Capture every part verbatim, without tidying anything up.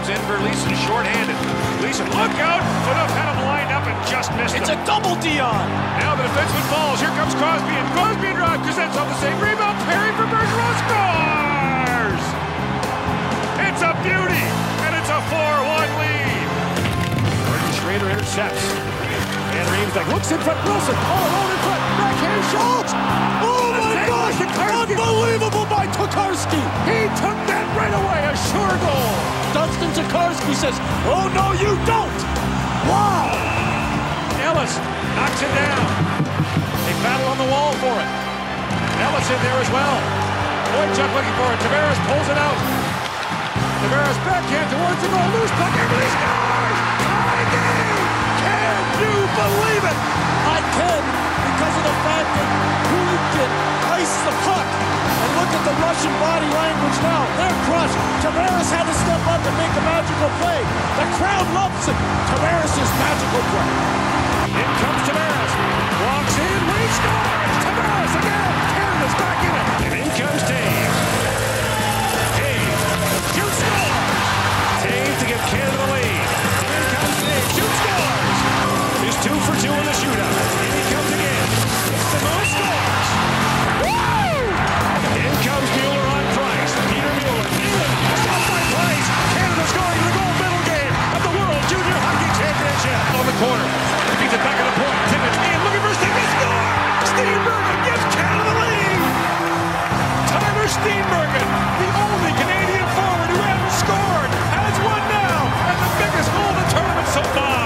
comes in for Leeson, short-handed. Leeson, look out! Enough had him lined up and just missed It's him. a double Dion. Now the defenseman falls. Here comes Crosby, and Crosby drives. Kuznetsov the same rebound. Perry for Bergeron scores! It's a beauty, and it's a four one lead. Martin Schrader intercepts. And Reeves like, looks in front. Wilson all alone in front. Backhand shot. Oh my gosh! Unbelievable by Tokarski. He took that right away. A sure goal. Dunstan Tokarski says, "Oh no, you don't!" Wow! Ellis knocks it down. They battle on the wall for it. Ellis in there as well. Boychuk looking for it. Tavares pulls it out. Tavares backhand towards the goal. Loose puck. Everybody scores! Tie game! Can you believe it? I can, because of the fact that Kulikin iced the puck. And look at the Russian body language now. They're crushed. Tavares had to step up and make a magical play. The crowd loves it. Tavares' magical play. In comes Tavares. Walks in. Lee scores! Tavares again! Canada's back in it. And in comes Taves. Taves. Shoots scores! Taves to give Canada the lead. In comes Taves. Shoots scores! He's two for two in the shootout. In he comes again. It's the most scores! Woo! In comes Mueller on Price. Peter Mueller. Mueller. Stopped by Price. Canada scoring in the gold medal game of the World Junior Hockey Championship. On the corner. Feeds it back at the point. Tippett in. Looking for Steve. Score! Steenbergen gives Canada the lead. Tyler Steenbergen, the only Canadian forward who hasn't scored, has one now, and the biggest goal of the tournament so far.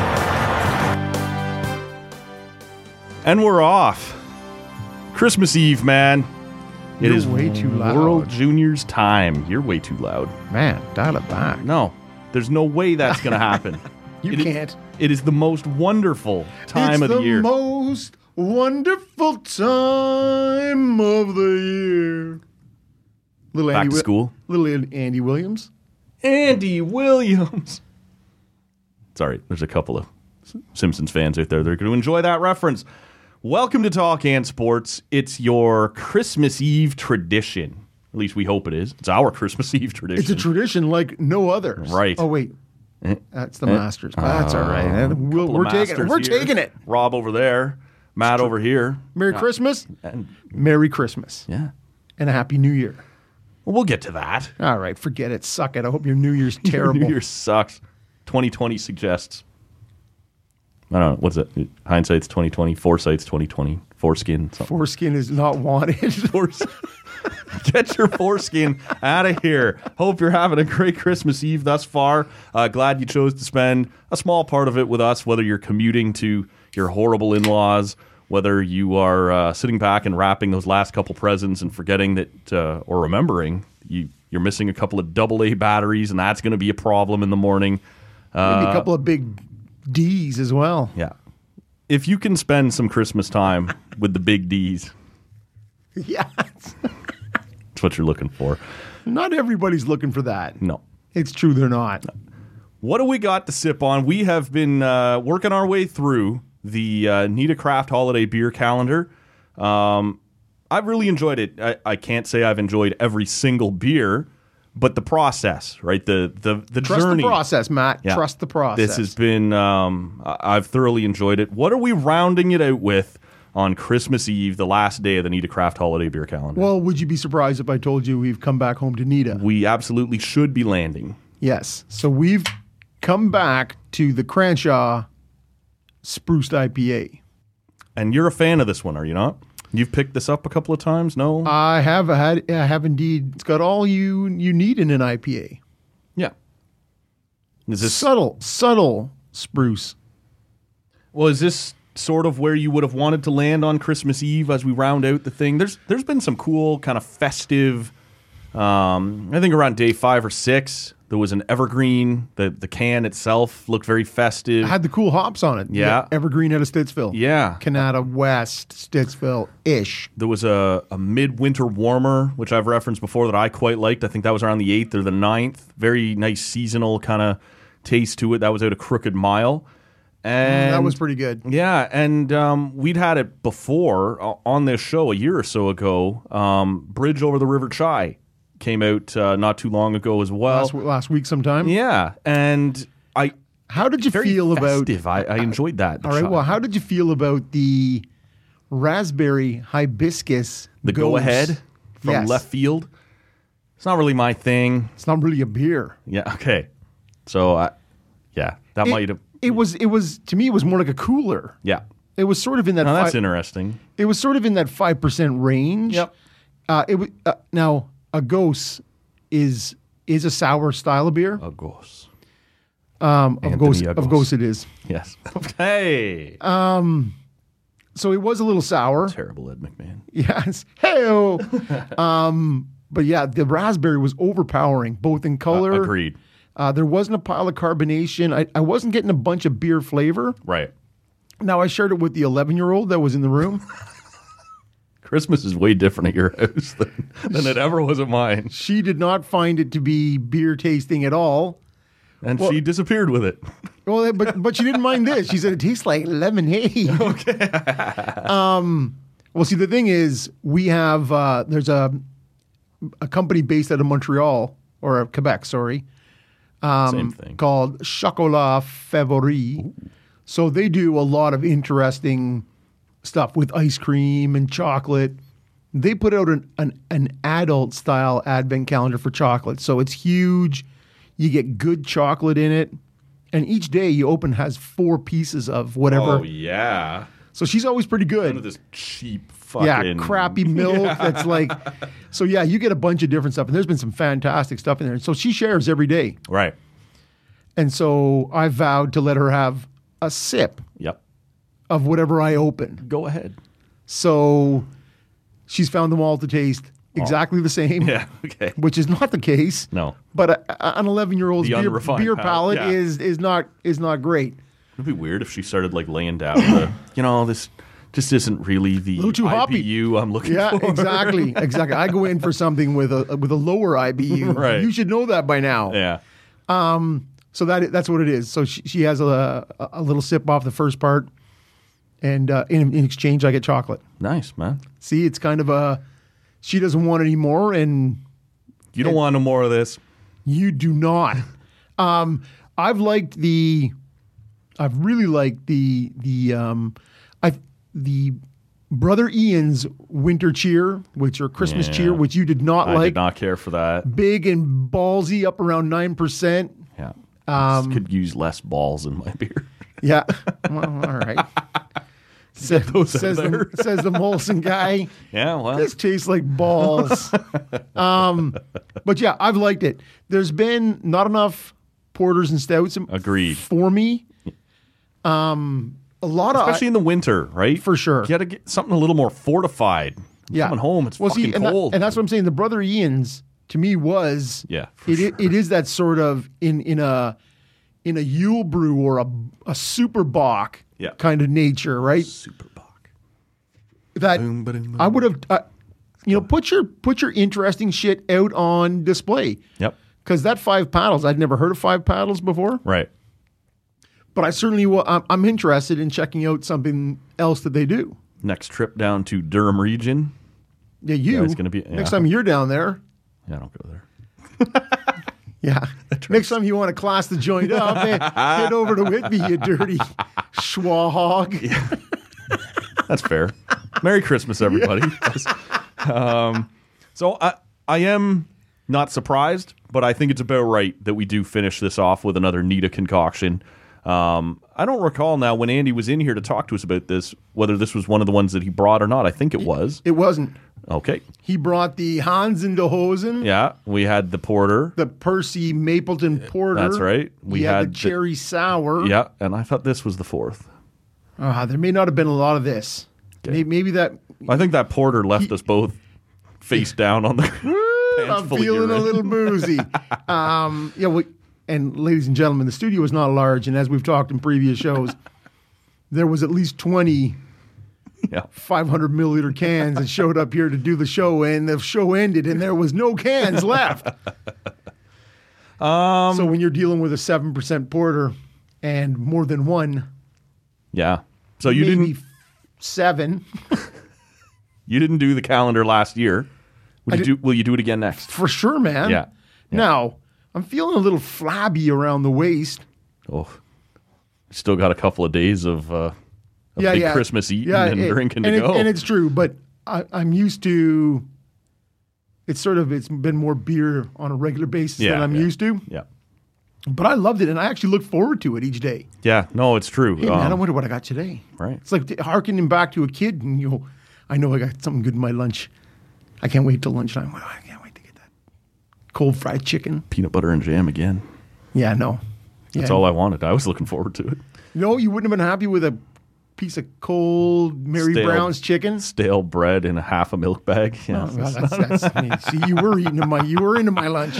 And we're off. Christmas Eve, man. It You're is way too loud. World Juniors time. You're way too loud. Man, dial it back. No, there's no way that's going to happen. You It is- can't. it is the most wonderful time it's of the, year. the most wonderful time of the year. Little Back Andy to Wi- school. Little Andy Williams. Andy Williams. Sorry, there's a couple of Simpsons fans out there that are going to enjoy that reference. Welcome to Talk and Sports. It's your Christmas Eve tradition. At least we hope it is. It's our Christmas Eve tradition. It's a tradition like no others. Right. Oh wait, that's the Masters. But that's all right. Uh, And we'll, couple we're of taking it. masters We're here. taking it. Rob over there. Matt over here. Merry Christmas. And, Merry Christmas. yeah. And a Happy New Year. Well, we'll get to that. All right, forget it. Suck it. I hope your New Year's terrible. New Year sucks. twenty twenty suggests. I don't know. What's it? Hindsight's twenty twenty. Foresight's twenty twenty. Foreskin. Something. Foreskin is not wanted. Force- Get your foreskin out of here. Hope you're having a great Christmas Eve thus far. Uh, glad you chose to spend a small part of it with us, whether you're commuting to your horrible in-laws, whether you are uh, sitting back and wrapping those last couple presents and forgetting that, uh, or remembering you, you're missing a couple of double A batteries, and that's going to be a problem in the morning. Uh, Maybe a couple of big D's as well. Yeah. If you can spend some Christmas time with the big D's, Yeah. that's what you're looking for. Not everybody's looking for that. No. It's true they're not. What do we got to sip on? We have been uh, working our way through the uh, Nita Craft Holiday Beer Calendar. Um, I've really enjoyed it. I, I can't say I've enjoyed every single beer, but the process, right? The the the Trust journey. the process, Matt. Yeah. Trust the process. This has been. Um, I- I've thoroughly enjoyed it. What are we rounding it out with on Christmas Eve, the last day of the Nita Craft Holiday Beer Calendar? Well, would you be surprised if I told you we've come back home to Nita? We absolutely should be landing. Yes. So we've come back to the Crenshaw Spruced I P A. And you're a fan of this one, are you not? You've picked this up a couple of times, no? I have had, I have indeed. It's got all you you need in an I P A. Yeah. Is this Subtle, subtle spruce. well? Is this sort of where you would have wanted to land on Christmas Eve as we round out the thing? There's there's been some cool kind of festive. Um, I think around day five or six, there was an evergreen. The the can itself looked very festive. It had the cool hops on it. Yeah. Evergreen out of Stittsville. Yeah. Canada West, Stittsville-ish. There was a, a midwinter warmer, which I've referenced before, that I quite liked. I think that was around the eighth or the ninth. Very nice seasonal kind of taste to it. That was out of Crooked Mile. And That was pretty good. Yeah, and um, we'd had it before uh, on this show a year or so ago. Um, Bridge over the River Chai came out uh, not too long ago as well. last, last week sometime. Yeah, and I How did you very feel about? festive. I, I enjoyed that. All right. shot. Well, how did you feel about the raspberry hibiscus? the go Ghost? ahead from Yes. left field. It's not really my thing. It's not really a beer. Yeah. Okay. So, I, yeah, that might It, have. it was. It was to me. It was more like a cooler. Yeah. It was sort of in that. Now that's fi- interesting. it was sort of in that five percent range. Yep. Uh, it was uh, now a ghost is is a sour style of beer. A ghost. Um, of Anthony ghost Agos. of ghost it is. Yes. Okay. So it was a little sour. Terrible Ed McMahon. Yes. Hey. um. But yeah, the raspberry was overpowering, both in color. Uh, agreed. Uh, there wasn't a pile of carbonation. I, I wasn't getting a bunch of beer flavor. Right. Now I shared it with the eleven-year-old that was in the room. Christmas is way different at your house than, than it ever was at mine. She did not find it to be beer tasting at all. And Well- she disappeared with it. Well, but but she didn't mind this. She said it tastes like lemonade. Okay. um. Well, see, the thing is, we have uh, there's a a company based out of Montreal or uh, Quebec, sorry, um, Same thing. called Chocolat Favori. So they do a lot of interesting stuff with ice cream and chocolate. They put out an an, an adult style advent calendar for chocolate. So it's huge. You get good chocolate in it. And each day you open has four pieces of whatever. Oh, yeah. So she's always pretty good. None of this cheap fucking... Yeah, crappy milk that's like. So yeah, you get a bunch of different stuff. And there's been some fantastic stuff in there. And so she shares every day. Right. And so I vowed to let her have a sip Yep. of whatever I open. Go ahead. So she's found them all to taste exactly the same. Yeah, okay. Which is not the case. No. But a, a, an eleven-year-old's The beer, unrefined beer palate, palate yeah. is is not is not great. It'd be weird if she started like laying down the, you know, this just isn't really the Little too hoppy. I B U I'm looking Yeah, for. exactly, exactly. I go in for something with a with a lower I B U. Right. You should know that by now. Yeah. So that that's what it is. So she, she has a a little sip off the first part, and uh, in, in exchange I get chocolate. Nice, man. See, it's kind of a she doesn't want any more, and You don't want no more of this. you do not. um, I've liked the, I've really liked the the um, I the Brother Ian's Winter Cheer, which or Christmas Yeah. Cheer, which you did not I like. did not care for that. Big and ballsy, up around nine percent. Yeah. Um, Just could use less balls in my beer. Yeah. Well, all right. Sa- those out says, the, there. says the Molson guy. Yeah, well. This tastes like balls. um, but yeah, I've liked it. There's been not enough porters and stouts Agreed. for me. Um, a lot Especially of in the winter, right? For sure. You got to get something a little more fortified. yeah. Coming home, it's well, fucking see, and that- cold. and that's what I'm saying. The Brother Ian's to me was Yeah, for it, i- sure. it is that sort of in in a in a Yule brew or a a super Bock Yeah. kind of nature, right? Super Bock. That Boom, ba-dum, boom. I would have, uh, you know, put your put your interesting shit out on display. Yep. Because that five paddles, I'd never heard of five paddles before, Right. but I certainly will. I'm, I'm interested in checking out something else that they do. Next trip down to Durham region. Yeah, you. Yeah, it's gonna be- yeah. Next time you're down there. Yeah, I don't go there. Yeah. Next time you want to class the joint up, eh, head over to Whitby, you dirty schwahog. That's fair. Merry Christmas, everybody. um, so I, I am not surprised, but I think it's about right that we do finish this off with another Nita concoction. Um, I don't recall now when Andy was in here to talk to us about this, whether this was one of the ones that he brought or not. I think it was. It wasn't. Okay. He brought the Hans in de Hosen, Yeah, we had the porter. the Percy Mapleton Porter. That's right. We We had, had the the- Cherry Sour. Yeah, and I thought this was the fourth. Ah, there may not have been a lot of this. Maybe, maybe that. I think that porter left us both face down on the pants I'm full of feeling a urine. little boozy. um, yeah, we, and ladies and gentlemen, the studio is not large, and as we've talked in previous shows, there was at least twenty Yeah. five hundred milliliter cans that showed up here to do the show, and the show ended, and there was no cans left. Um, so when you're dealing with a seven percent porter and more than one, Yeah. So you maybe didn't seven. you didn't do the calendar last year. Will you, do, will you do it again next? For sure, man. Yeah. yeah. Now, I'm feeling a little flabby around the waist. Oh, still got a couple of days of, uh, of yeah, big yeah. Christmas eating yeah, and it, drinking and to it, go. And it's true, but I, I'm used to. It's sort of it's been more beer on a regular basis Yeah, than I'm yeah. used to. yeah. But I loved it, and I actually look forward to it each day. Yeah, no, it's true. Hey, man, I Um, wonder what I got today. right. It's like harkening back to a kid, and you know, I know I got something good in my lunch. I can't wait till lunchtime. Well, I can't wait to get that cold fried chicken. Peanut butter and jam again. Yeah, no. That's yeah. all I wanted. I was looking forward to it. No, you wouldn't have been happy with a piece of cold Mary Stale- Brown's chicken. Stale bread in a half a milk bag. Yeah. Oh, well, that's, that's, I mean, see, you were eating my, you were into my lunch.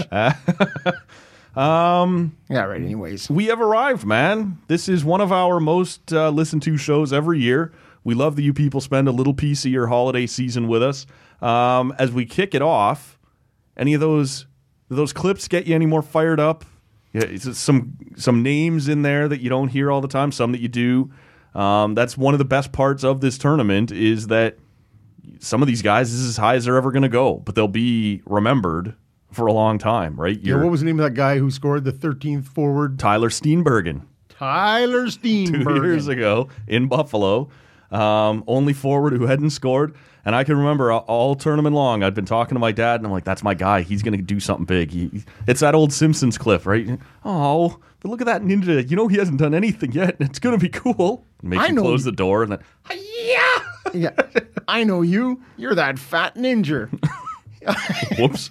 um. Yeah. Right. Anyways, We have arrived, man. This is one of our most uh, listened to shows every year. We love that you people spend a little piece of your holiday season with us. Um, as we kick it off, any of those those clips get you any more fired up? Yeah, it's some some names in there that you don't hear all the time, some that you do. Um, that's one of the best parts of this tournament is that some of these guys, this is as high as they're ever going to go, but they'll be remembered for a long time, right? yeah. You're What was the name of that guy who scored the thirteenth forward? Tyler Steenbergen. Tyler Two Steenbergen. years ago in Buffalo. Um, only forward who hadn't scored. And I can remember all, all tournament long, I'd been talking to my dad, and I'm like, that's my guy. He's going to do something big. He, it's that old Simpsons clip, right? Oh, but look at that ninja. You know he hasn't done anything yet. It's going to be cool. Make I you know close you- the door, and then, yeah. Yeah, I know you. You're that fat ninja. Whoops.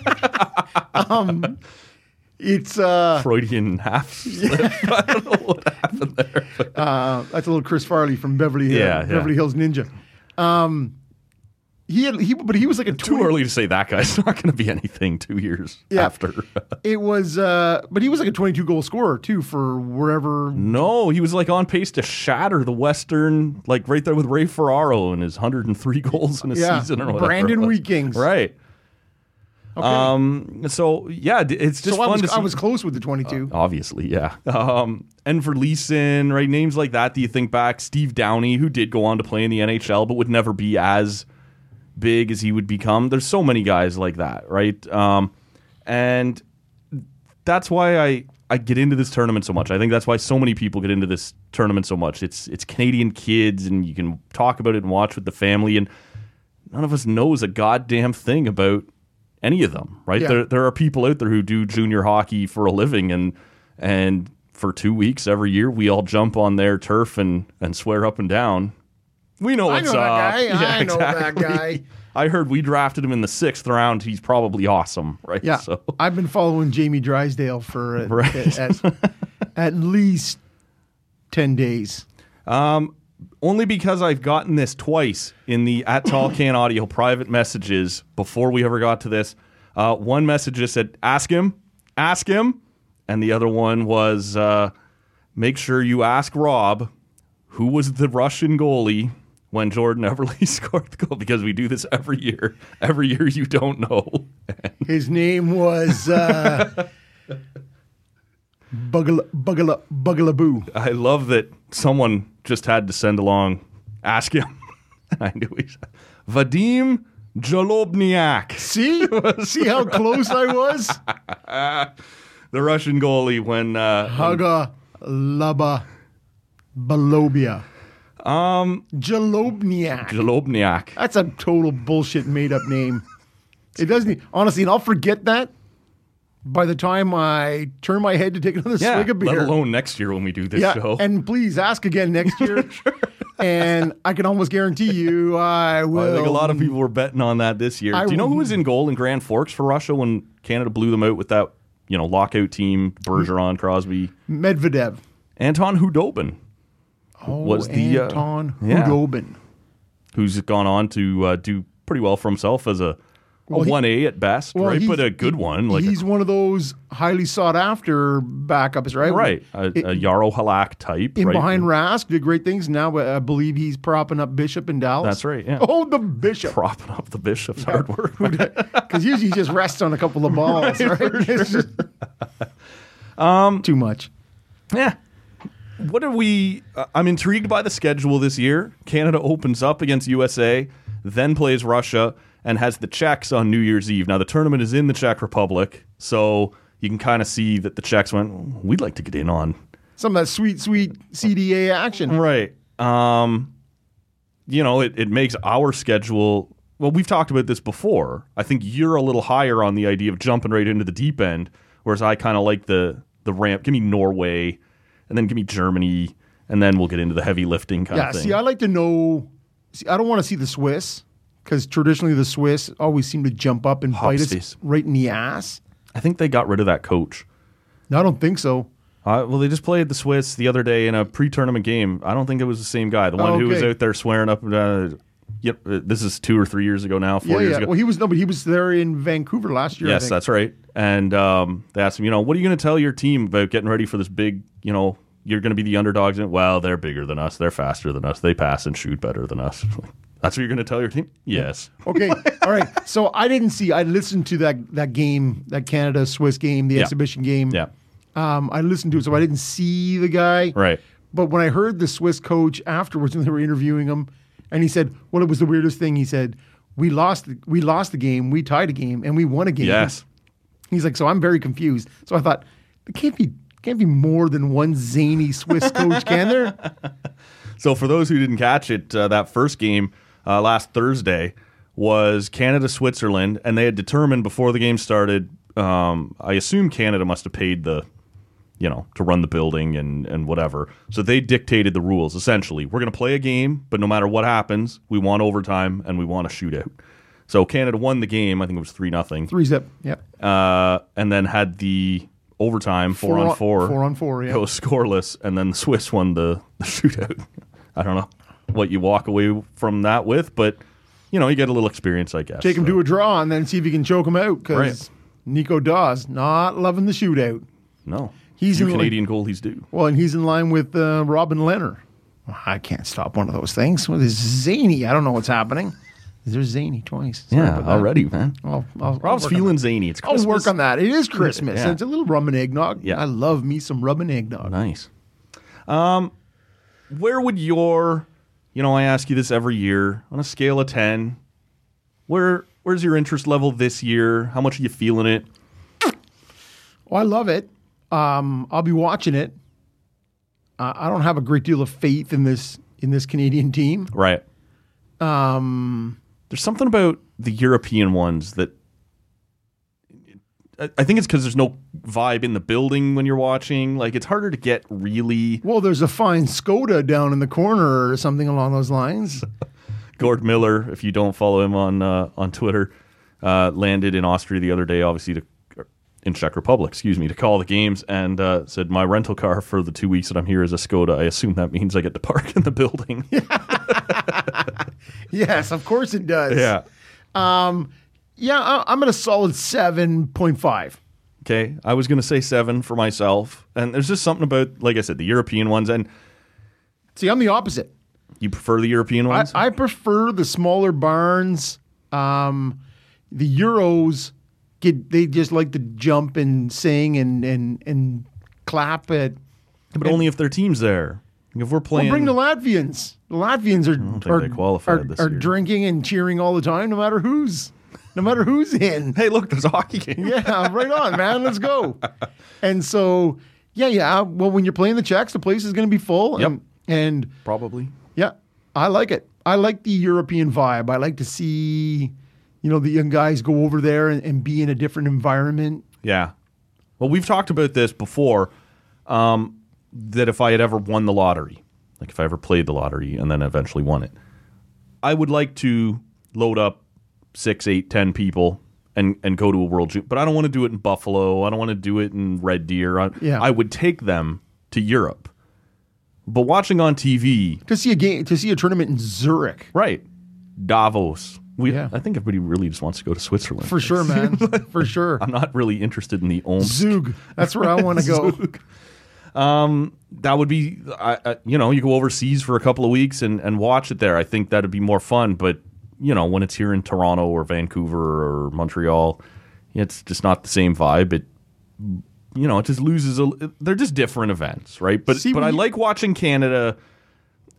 It's uh, Freudian half slip. I don't know what happened there. but- uh, that's a little Chris Farley from Beverly Hills, Yeah, yeah. Beverly Hills Ninja. Um, he had he, but he was like a Too twenty early to say that guy's not going to be anything two years Yeah. after. It was, uh, but he was like a twenty-two goal scorer too for wherever. No, he was like on pace to shatter the Western, like right there with Ray Ferraro and his one hundred three goals in a Yeah, season or whatever. Brandon it was. Weekings. Right. Okay. Um. So yeah, d- it's just so I fun was, to see. I was close with the twenty-two. Obviously, yeah. Um. And for Leeson, right? Names like that. Do you think back? Steve Downey, who did go on to play in the N H L, but would never be as big as he would become. There's so many guys like that, right? Um. And that's why I. I get into this tournament so much. I think that's why so many people get into this tournament so much. It's it's Canadian kids, and you can talk about it and watch with the family, and none of us knows a goddamn thing about any of them, right? Yeah. There there are people out there who do junior hockey for a living, and and for two weeks every year we all jump on their turf and and swear up and down. We know I what's know that up. guy. Yeah, I know that exactly. guy. I heard we drafted him in the sixth round. He's probably awesome, right? Yeah, So I've been following Jamie Drysdale for uh, Right. at, at least ten days. only because I've gotten this twice in the at Tall Can Audio private messages before we ever got to this. Uh, one message just said, ask him, ask him. And the other one was, uh, make sure you ask Rob who was the Russian goalie when Jordan Everly scored the goal, because we do this every year. Every year you don't know. His name was uh, Bugala Bugala Bugalaboo. I love that someone just had to send along, ask him. I knew he said, Vadim Jalobniak. See, see how close I was. The Russian goalie when uh, Haga Laba Balobia. Um, Jalobniak. Jalobniak. That's a total bullshit made up name. It doesn't honestly, and I'll forget that by the time I turn my head to take another Yeah, swig of beer. let alone next year when we do this yeah, show. and please ask again next year. And I can almost guarantee you I will. I think a lot of people were betting on that this year. I Do you know who will- was in goal in Grand Forks for Russia when Canada blew them out with that, you know, lockout team, Bergeron, Crosby? Medvedev. Anton Hudobin, Oh, was the, uh, Anton yeah. Hudobin. who's gone on to uh, do pretty well for himself as a, a Well, he- one A at best, Well, right? he's- But a good one. like he's a, one of those highly sought after backups, right? Right. A, It- a Yarrow Halak type. in right? behind Rask, did great things. Now uh, I believe he's propping up Bishop in Dallas. That's right, yeah. Oh, the Bishop. Propping up the Bishop's hard work. Because usually he just rests on a couple of balls, right? It's just- um, Too much. Yeah. What are we? Uh, I'm intrigued by the schedule this year. Canada opens up against U S A, then plays Russia, and has the Czechs on New Year's Eve. Now, the tournament is in the Czech Republic, so you can kind of see that the Czechs went, we'd like to get in on. Some of that sweet, sweet C D A action. Right. Um, you know, it, it makes our schedule... Well, we've talked about this before. I think you're a little higher on the idea of jumping right into the deep end, whereas I kind of like the, the ramp. Give me Norway, and then give me Germany, and then we'll get into the heavy lifting kind Yeah, of thing. see, I like to know... See, I don't want to see the Swiss, because traditionally the Swiss always seem to jump up and bite us Hopsies. right in the ass. I think they got rid of that coach. No, I don't think so. Uh, well, they just played the Swiss the other day in a pre-tournament game. I don't think it was the same guy. The one Oh, who was okay. out there swearing up. Uh, yep, uh, this is two or three years ago now, four Yeah, years yeah. ago. Well, he was no, but he was there in Vancouver last year. I yes, think. that's right. And um, they asked him, you know, what are you going to tell your team about getting ready for this big, you know, you're going to be the underdogs? And well, they're bigger than us. They're faster than us. They pass and shoot better than us. That's what you're going to tell your team? Yes. Okay, all right. So I didn't see. I listened to that that game, that Canada Swiss game, the Yeah. exhibition game. Yeah. Um, I listened to it, so I didn't see the guy. Right. But when I heard the Swiss coach afterwards, when they were interviewing him, and he said, "Well, it was the weirdest thing." He said, "We lost. The, we lost the game. We tied a game, and we won a game." Yes. He's like, "So I'm very confused." So I thought, there can't be can't be more than one zany Swiss coach, can there? So for those who didn't catch it, uh, that first game uh, last Thursday was Canada-Switzerland, and they had determined before the game started, um, I assume Canada must have paid the, you know, to run the building and, and whatever. So they dictated the rules, essentially. We're going to play a game, but no matter what happens, we want overtime and we want a shootout. So Canada won the game. I think it was three nothing. Three zip. Yep. Uh, and then had the overtime, four, Four on on- four. four on four, yeah. Go scoreless, and then the Swiss won the, the shootout. I don't know what you walk away from that with, but, you know, you get a little experience, I guess. Take him so. to a draw and then see if you can choke him out because Right. Nico Dawes not loving the shootout. No. He's Few in the- Canadian goalies do. Well, and he's in line with uh, Robin Leonard. Well, I can't stop one of those things. Well, there's zany. I don't know what's happening. There's zany twice. Sorry about that. already, man. I'll, I'll, I'll Rob's work on feeling that. zany. It's I'll Christmas. work on that. It is Christmas. Yeah. And it's a little rum and eggnog. Yeah. I love me some rum and eggnog. Nice. Um, where would your, you know, I ask you this every year, on a scale of ten, where where's your interest level this year? How much are you feeling it? Well, I love it. Um, I'll be watching it. Uh, I don't have a great deal of faith in this in this Canadian team. Right. Um, There's something about the European ones that I, I think it's because there's no vibe in the building when you're watching. Like, it's harder to get really. Well, there's a fine Skoda down in the corner or something along those lines. Gord Miller, if you don't follow him on uh, on Twitter, uh, landed in Austria the other day, obviously to in Czech Republic, excuse me, to call the games, and uh, said my rental car for the two weeks that I'm here is a Skoda. I assume that means I get to park in the building. Yes, of course it does. Yeah. Yeah, I, I'm at a solid seven point five. Okay. I was going to say seven for myself, and there's just something about, like I said, the European ones, and See, I'm the opposite. you prefer the European I, ones. I prefer the smaller barns. Um, the Euros get they just like to jump and sing and and and clap at. but only if their team's there. If we're Well, playing, bring the Latvians. The Latvians are think are, they qualified are, this are year. drinking and cheering all the time, no matter who's no matter who's in. hey, look, there's a hockey game. Yeah, right on, man. Let's go. And so, yeah, yeah. Well, when you're playing the Czechs, the place is going to be full. Yep. And, and Probably. yeah, I like it. I like the European vibe. I like to see, you know, the young guys go over there and, and be in a different environment. Yeah. Well, we've talked about this before, um, that if I had ever won the lottery, like if I ever played the lottery and then eventually won it, I would like to load up six, eight, ten people and, and go to a World Junior. But I don't want to do it in Buffalo. I don't want to do it in Red Deer. I, Yeah. I would take them to Europe. But watching on T V, To see a game, to see a tournament in Zurich, right, Davos. We, Yeah. I think everybody really just wants to go to Switzerland. for sure, man, for sure. I'm not really interested in the Omsk. Zug, that's where I want to go. That would be, I, I, you know, you go overseas for a couple of weeks and, and watch it there. I think that'd be more fun. But, you know, when it's here in Toronto or Vancouver or Montreal, it's just not the same vibe. It, you know, it just loses. A, they're just different events, right? But See, but when I you- like watching Canada.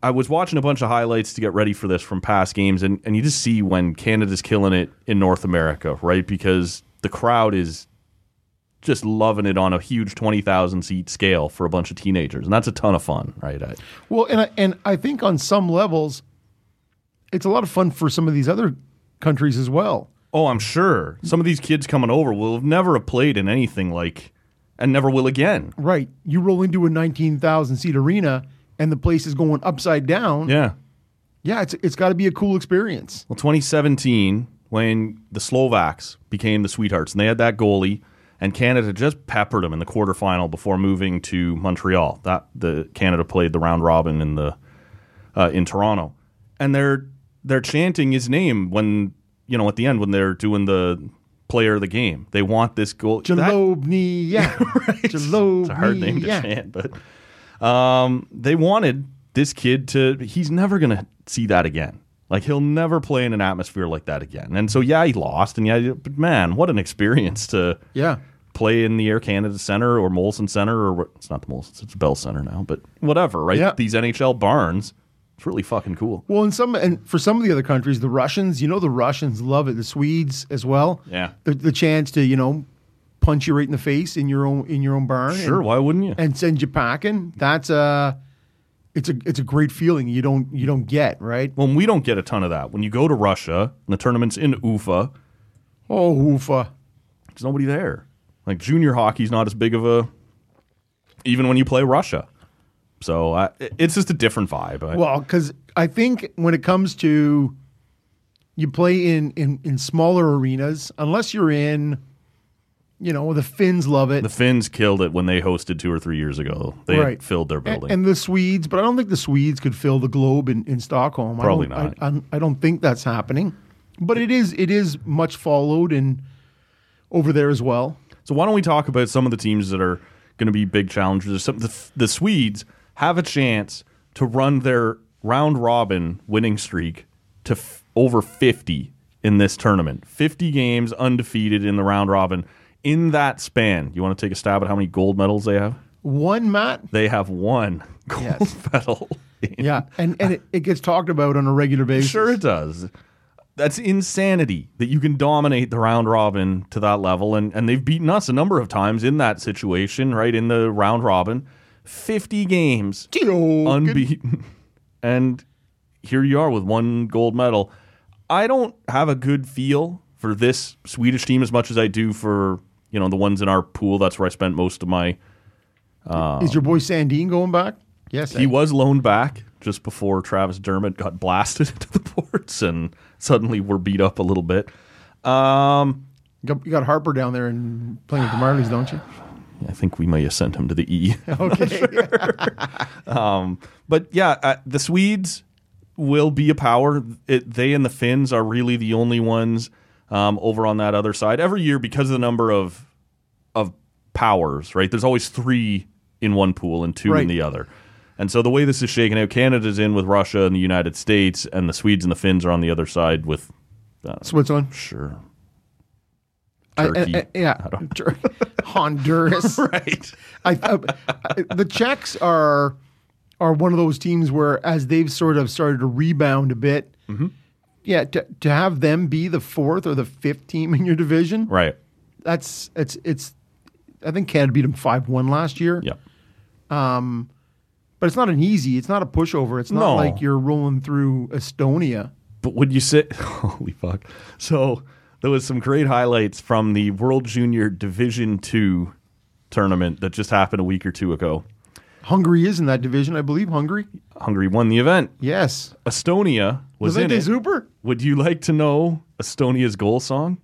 I was watching a bunch of highlights to get ready for this from past games, and, and you just see when Canada's killing it in North America, right? Because the crowd is just loving it on a huge twenty thousand seat scale for a bunch of teenagers, and that's a ton of fun, right? I, Well, and I, and I think on some levels, it's a lot of fun for some of these other countries as well. oh, I'm sure some of these kids coming over will have never have played in anything like, and never will again. Right. You roll into a nineteen thousand seat arena and the place is going upside down. Yeah. Yeah, it's it's got to be a cool experience. Well, twenty seventeen, when the Slovaks became the sweethearts, and they had that goalie, and Canada just peppered them in the quarterfinal before moving to Montreal. That the Canada played the round robin in the uh, in Toronto, and they're they're chanting his name when you know at the end when they're doing the player of the game. They want this goal. That- Jalobny, yeah. Right. Jalobny, It's a hard name to yeah. chant, but um, they wanted this kid to. He's never going to see that again. Like he'll never play in an atmosphere like that again. And so yeah, he lost, and yeah, but man, what an experience to Yeah. play in the Air Canada Center or Molson Center, or what- it's not the Molson, it's Bell Center now, but whatever, right? Yeah. These N H L barns, it's really fucking cool. Well, in some and for some of the other countries, the Russians, you know, the Russians love it. The Swedes as well. Yeah. The, the chance to you know punch you right in the face in your own in your own barn. Sure, and, why wouldn't you? and send you packing. That's a it's a it's a great feeling you don't you don't get right. Well, we don't get a ton of that. When you go to Russia, and the tournament's in Ufa, Oh, oofa. there's nobody there. Like junior hockey's not as big of a, even when you play Russia. So I, it's just a different vibe. I, Well, because I think when it comes to you play in, in in smaller arenas, unless you're in, you know, the Finns love it, the Finns killed it when they hosted two or three years ago. They Right. had filled their and, building. and the Swedes, but I don't think the Swedes could fill the Globe in, in Stockholm. Probably I don't, not. I, I, I don't think that's happening, but it is it is much followed and over there as well. So why don't we talk about some of the teams that are going to be big challengers? Some, the, the Swedes have a chance to run their round robin winning streak to f- over fifty in this tournament. fifty games undefeated in the round robin. In that span, you want to take a stab at how many gold medals they have? One, Matt. They have one gold Yes. medal. Yeah, and and it, it gets talked about on a regular basis. Sure it does. That's insanity that you can dominate the round robin to that level. And, and they've beaten us a number of times in that situation, right? In the round robin. fifty games unbeaten. And here you are with one gold medal. I don't have a good feel for this Swedish team as much as I do for, you know, the ones in our pool. That's where I spent most of my... Is your boy Sandin going back? Yes, He eh? was loaned back just before Travis Dermott got blasted into the boards and suddenly were beat up a little bit. Um, You got, you got Harper down there and playing with the Marlies, don't you? I think we may have sent him to the E. Okay. um, but yeah, uh, the Swedes will be a power. It, they and the Finns are really the only ones um, over on that other side. Every year, because of the number of of powers, right? There's always three in one pool and two in Right. the other. And so the way this is shaken out, Canada's in with Russia and the United States, and the Swedes and the Finns are on the other side with, uh, Switzerland. sure, I- Turkey. I- I- yeah. Tur- Honduras. right. I, I, I- the Czechs are are one of those teams where, as they've sort of started to rebound a bit, Mm-hmm. yeah, to, to have them be the fourth or the fifth team in your division, Right. that's it's it's. I think Canada beat them five one last year. Yeah. But it's not an easy. It's not a pushover. It's not No. like you're rolling through Estonia. But would you say, holy fuck. So there was some great highlights from the World Junior Division two tournament that just happened a week or two ago. Hungary is in that division, I believe. Hungary. Hungary won the event. Yes. Estonia was in Levente it. Zuper Would you like to know Estonia's goal song?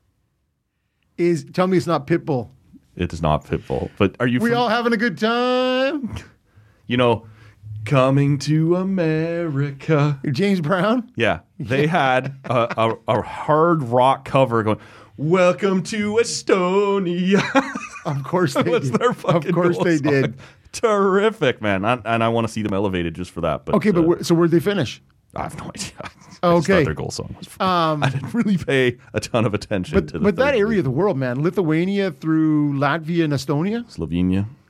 is. Tell me it's not Pitbull. It is not Pitbull. But are you We fam- all having a good time. you know, coming to America. James Brown. Yeah, they had a, a, a hard rock cover going, "Welcome to Estonia." Of course they That was did. their fucking Of course goal they song. did. Terrific, man. I, and I want to see them elevated just for that. But Okay, but uh, where, so where'd they finish? I have no idea. I just Okay. thought their goal song was. Fun. I didn't really pay a ton of attention But to the but that third area of the world, man, Lithuania through Latvia and Estonia. Slovenia.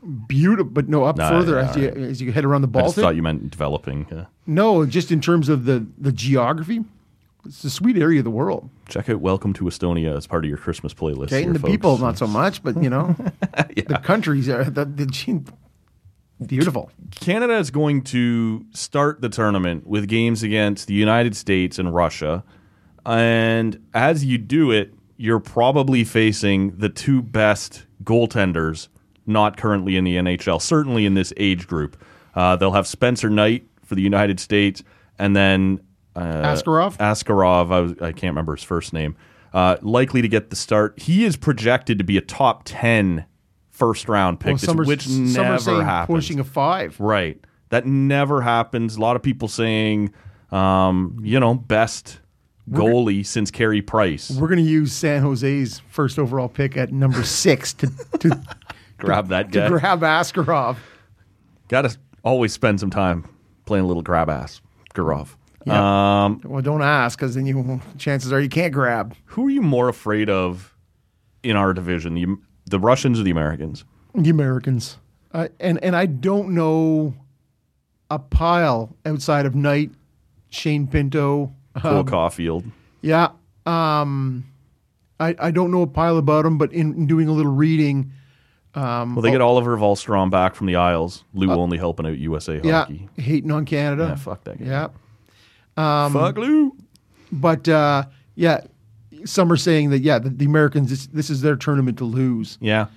beautiful, but no, up Nah, further yeah, as you right. as you head around the I just Baltic. thought you meant developing. Yeah. No, just in terms of the the geography, it's a sweet area of the world. Check out Welcome to Estonia as part of your Christmas playlist. Okay, here, and the folks. people not so much, but you know, the countries are the, the ge- beautiful. Canada is going to start the tournament with games against the United States and Russia. And as you do it, you're probably facing the two best goaltenders not currently in the N H L, certainly in this age group. Uh, they'll have Spencer Knight for the United States, and then uh, Askarov? Askarov, I, was, I can't remember his first name, uh, likely to get the start. He is projected to be a top ten first round pick, Well, some are, which some never are saying happens. pushing a five. Right. That never happens. A lot of people saying, um, you know, best goalie since Carey Price. We're going to use San Jose's first overall pick at number six to to, Grab that to guy. grab Askarov. Got to always spend some time playing a little grab ass. Gurov. Yeah. Um, Well, don't ask, because then you chances are you can't grab. who are you more afraid of in our division? The, the Russians or the Americans? The Americans. Uh, and, and I don't know a pile outside of Knight, Shane Pinto. Cole um, Caulfield. Yeah. Um, I, I don't know a pile about them, but in, in doing a little reading, Well, they get Oliver Volstrom back from the Isles. Lou only helping out U S A Uh, yeah, hockey. hating on Canada. Yeah, fuck that guy. Yeah. fuck Lou. But, uh, yeah, some are saying that, yeah, the, the Americans, this, this is their tournament to lose. Yeah.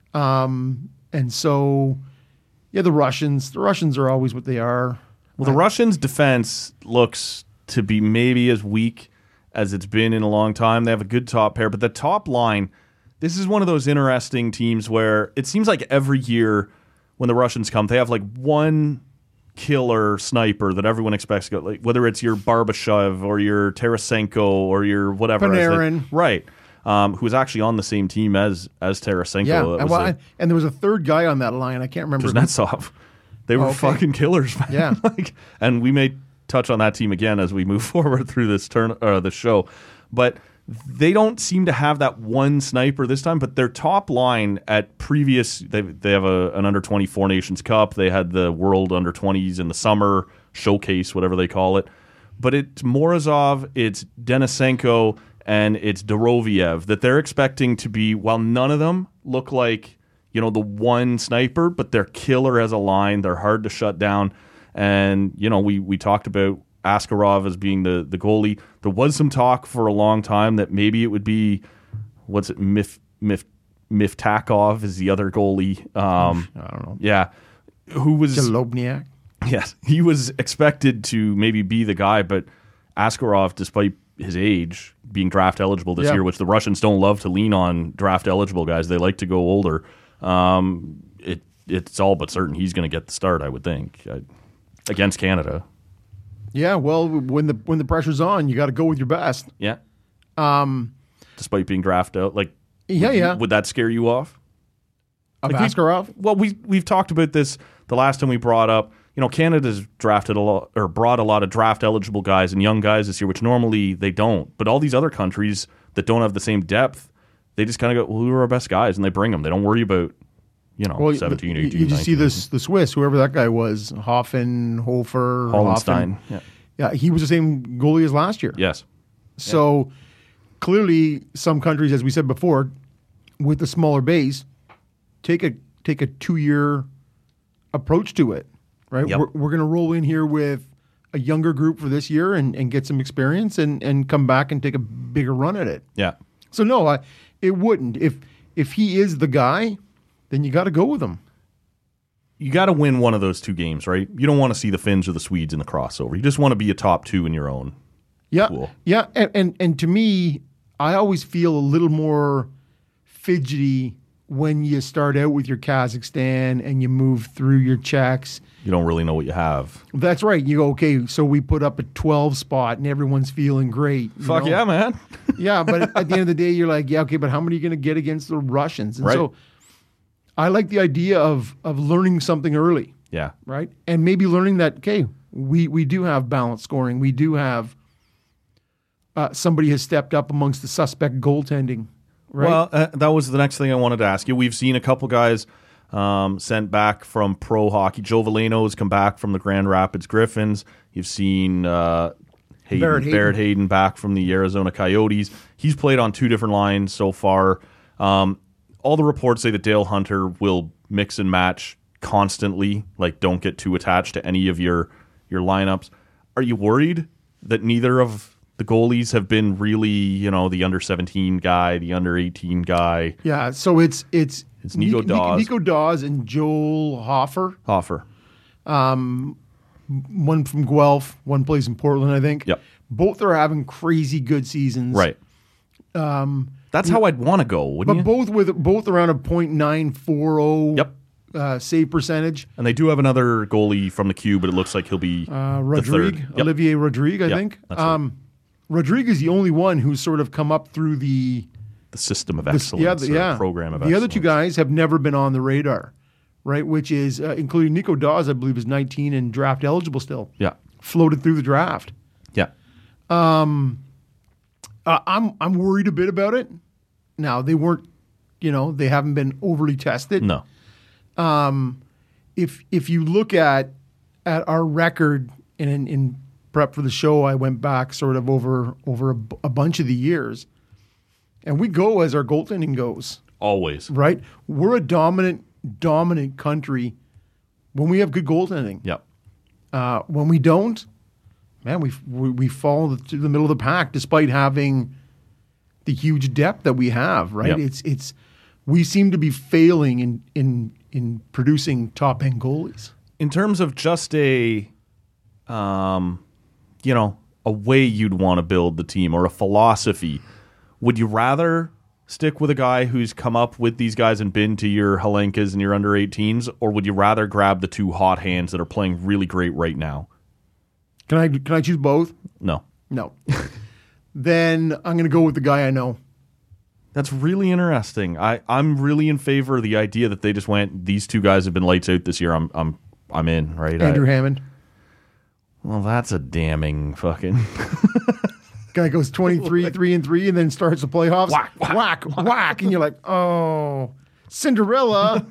And so, yeah, the Russians, the Russians are always what they are. Well, the Russians' defense looks to be maybe as weak as it's been in a long time. They have a good top pair, but the top line, this is one of those interesting teams where it seems like every year when the Russians come, they have like one killer sniper that everyone expects to go, like whether it's your Barbashev or your Tarasenko or your whatever. as they- Panarin. right. Um, who was actually on the same team as as Tarasenko. Yeah. It And, was well, a- and, and there was a third guy on that line. I can't remember. who- Kuznetsov. They were Oh, okay. fucking killers, man. Yeah. like, and we may touch on that team again as we move forward through this turn, uh, the show. But they don't seem to have that one sniper this time. But their top line at previous, they they have a, an under twenty-four Nations Cup. They had the World under twenties in the summer showcase, whatever they call it. But it's Morozov, it's Denisenko, and it's Doroviev that they're expecting to be, while none of them look like, you know, the one sniper, but they're killer as a line. They're hard to shut down. And, you know, we, we talked about Askarov as being the, the goalie. There was some talk for a long time that maybe it would be, what's it, Mif, Mif, Miftakov is the other goalie. Um, I don't know. yeah. Who was... Jalobniak. Yes, he was expected to maybe be the guy, but Askarov, despite his age, being draft eligible this Yeah. year, which the Russians don't love to lean on draft eligible guys. They like to go older. Um, it it's all but certain he's going to get the start, I would think, I, against Canada. Yeah, well, when the when the pressure's on, you got to go with your best. Yeah. Um, despite being drafted out, like Yeah, would you- yeah. would that scare you off? Of Like we- Askarov? Well, we we've talked about this the last time we brought up. You know, Canada's drafted a lot or brought a lot of draft eligible guys and young guys this year, which normally they don't. But all these other countries that don't have the same depth, they just kind of go, well, who are our best guys? And they bring them. They don't worry about, you know, Well, seventeen, you, eighteen, you just see nineteen. this the Swiss, whoever that guy was, Hoffen, Hofer, Hollenstein. Hoffen. Yeah. Yeah, he was the same goalie as last year. Yes. So clearly, some countries, as we said before, with the smaller base, take a take a two year approach to it. Right, Yep. we're, we're going to roll in here with a younger group for this year and, and get some experience and, and come back and take a bigger run at it. Yeah. So no, I, it wouldn't. If if he is the guy, then you got to go with him. You got to win one of those two games, right? You don't want to see the Finns or the Swedes in the crossover. You just want to be a top two in your own. Yeah, Cool. yeah, and, and and to me, I always feel a little more fidgety when you start out with your Kazakhstan and you move through your Czechs. You don't really know what you have. That's right. You go, okay, so we put up a twelve spot and everyone's feeling great. you Fuck know? yeah, man. Yeah, but at the end of the day, you're like, yeah, okay, but how many are you going to get against the Russians? And Right. so I like the idea of of learning something early, Yeah. right? And maybe learning that, okay, we, we do have balanced scoring. We do have uh, somebody has stepped up amongst the suspect goaltending, right? Well, uh, that was the next thing I wanted to ask you. We've seen a couple guys um, sent back from pro hockey. Joe Veleno has come back from the Grand Rapids Griffins. You've seen uh, Hayden, Barrett Hayden. Barrett Hayden back from the Arizona Coyotes. He's played on two different lines so far. Um, all the reports say that Dale Hunter will mix and match constantly. Like, don't get too attached to any of your your lineups. Are you worried that neither of the goalies have been really, you know, the under seventeen guy, the under eighteen guy? Yeah, so it's it's It's Nico Nic- Dawes. Nico Dawes and Joel Hoffer. Hoffer. One from Guelph, one plays in Portland, I think. Yep. Both are having crazy good seasons. Right. Um, That's how I'd want to go, wouldn't But you? both with both around a point nine four oh Yep. uh, save percentage. And they do have another goalie from the Q, but it looks like he'll be Uh, the Rodrigue, third. Yep. Olivier Rodrigue, I Yep, think. that's right. Um, Rodrigue is the only one who's sort of come up through the The system of the- excellence, yeah, the, or yeah. program of the excellence. other two guys have never been on the radar, right? Which is uh, including Nico Dawes, I believe, is nineteen and draft eligible still. Yeah. Floated through the draft. Yeah. Uh, I'm I'm worried a bit about it. Now they weren't, you know, they haven't been overly tested. No. If if you look at at our record in, in in prep for the show, I went back sort of over over a, b- a bunch of the years, and we go as our goaltending goes. Always. Right, we're a dominant dominant country when we have good goaltending. Yep. Uh, when we don't, man, we we, we fall to the middle of the pack despite having the huge depth that we have. Right, Yep. it's it's we seem to be failing in in in producing top end goalies. In terms of just a, um, you know, a way you'd want to build the team or a philosophy, would you rather stick with a guy who's come up with these guys and been to your Helenkas and your under eighteens, or would you rather grab the two hot hands that are playing really great right now? Can I can I choose both? No. No. Then I'm going to go with the guy I know. That's really interesting. I, I'm really in favor of the idea that they just went, these two guys have been lights out this year. I'm I'm I'm in, right? Andrew I, Hammond. well, that's a damning fucking Guy goes twenty-three, three and three, and then starts the playoffs. Whack, whack, whack, and you're like, oh, Cinderella.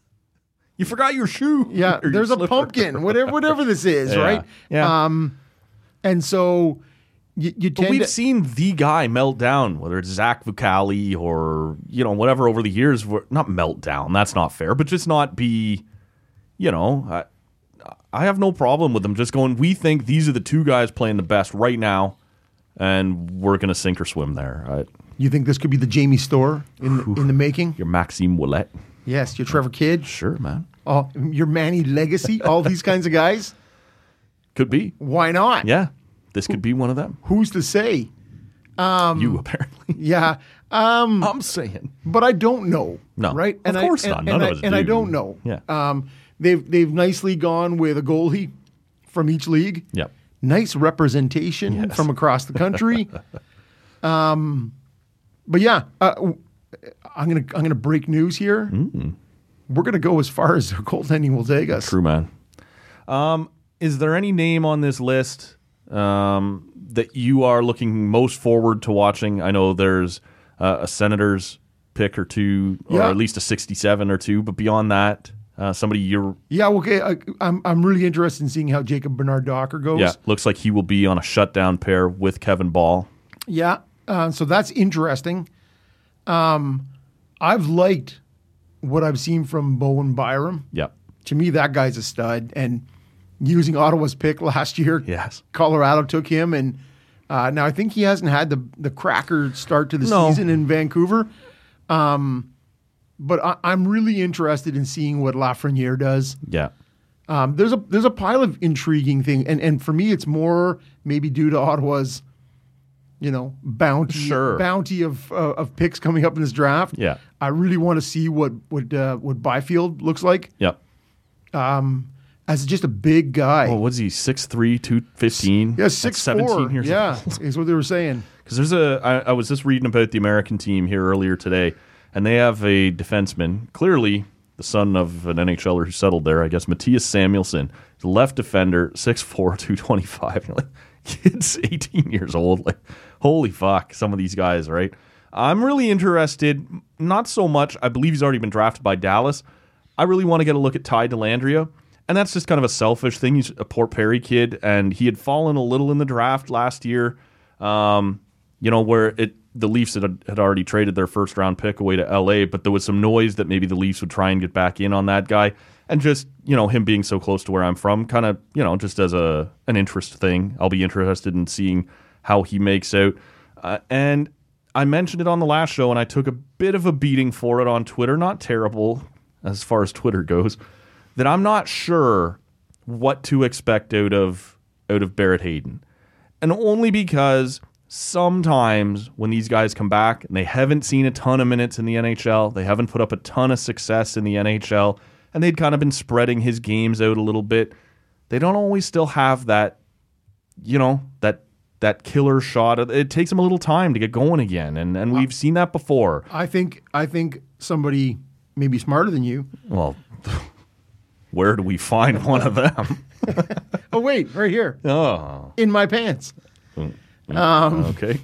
You forgot your shoe. Yeah, Or your there's a slipper. pumpkin, whatever, whatever this is, Yeah, right? yeah. Um, and so you, you But tend we've to, seen the guy melt down, whether it's Zach Vucali or, you know, whatever over the years. where- Not melt down, that's not fair, but just not be, you know, I, I have no problem with them just going, we think these are the two guys playing the best right now, and we're going to sink or swim there. I, you think this could be the Jamie Storr in in the making? your Maxime Ouellet. Yes, your Trevor Kidd, Sure, man. oh, your Manny Legacy, all these kinds of guys. Could be. Why not? Yeah. This could be one of them. Who's to say? Um, you, apparently. Yeah. Um, I'm saying. but I don't know. No, right? of I, course and, not. And, None I, of us and I do. don't know. Yeah. Um, they've they've nicely gone with a goalie from each league. Yep. Nice representation Yes. from across the country. um, but yeah, uh, I'm gonna I'm gonna break news here. We're gonna go as far as their goaltending will take us. True, man. Um, is there any name on this list um, that you are looking most forward to watching? I know there's uh, a Senators pick or two, or Yeah. at least a sixty-seven or two, but beyond that, uh, somebody you're Yeah, okay. I, I'm I'm really interested in seeing how Jacob Bernard Docker goes. yeah looks like he will be on a shutdown pair with Kevin Ball. Yeah, uh, so that's interesting. Um, I've liked what I've seen from Bowen Byram. Yeah. To me, that guy's a stud. And using Ottawa's pick last year, Yes. Colorado took him. And uh, now I think he hasn't had the the cracker start to the No. season in Vancouver. Um, but I, I'm really interested in seeing what Lafreniere does. Yeah. Um, there's a there's a pile of intriguing thing, and and for me, it's more maybe due to Ottawa's, you know, bounty Sure. bounty of uh, of picks coming up in this draft. Yeah. I really want to see what what uh, what Byfield looks like Yep. as just a big guy. Well, what's he? six three, two fifteen yeah, six seventeen four. years Yeah, old. is what they were saying. Because there's a, I, I was just reading about the American team here earlier today, and they have a defenseman, clearly the son of an NHLer who settled there, I guess, Matthias Samuelsson, the left defender, six four, two twenty-five. You're like, kid's eighteen years old. Like, holy fuck, some of these guys, right? I'm really interested, not so much, I believe he's already been drafted by Dallas, I really want to get a look at Ty Dellandrea. And that's just kind of a selfish thing. He's a Port Perry kid, and he had fallen a little in the draft last year, um, you know, where it the Leafs had, had already traded their first-round pick away to L A, but there was some noise that maybe the Leafs would try and get back in on that guy. And just, you know, him being so close to where I'm from, kind of, you know, just as a an interest thing. I'll be interested in seeing how he makes out. Uh, and I mentioned it on the last show, and I took a bit of a beating for it on Twitter. Not terrible as far as Twitter goes. That I'm not sure what to expect out of out of Barrett Hayton. And only because sometimes when these guys come back and they haven't seen a ton of minutes in the N H L, they haven't put up a ton of success in the N H L, and they'd kind of been spreading his games out a little bit, they don't always still have that, you know, that that killer shot. It takes them a little time to get going again, and, and we've seen that before. I think I think somebody maybe smarter than you. Well, where do we find one of them? Oh, wait, right here. Oh. In my pants. Um, okay.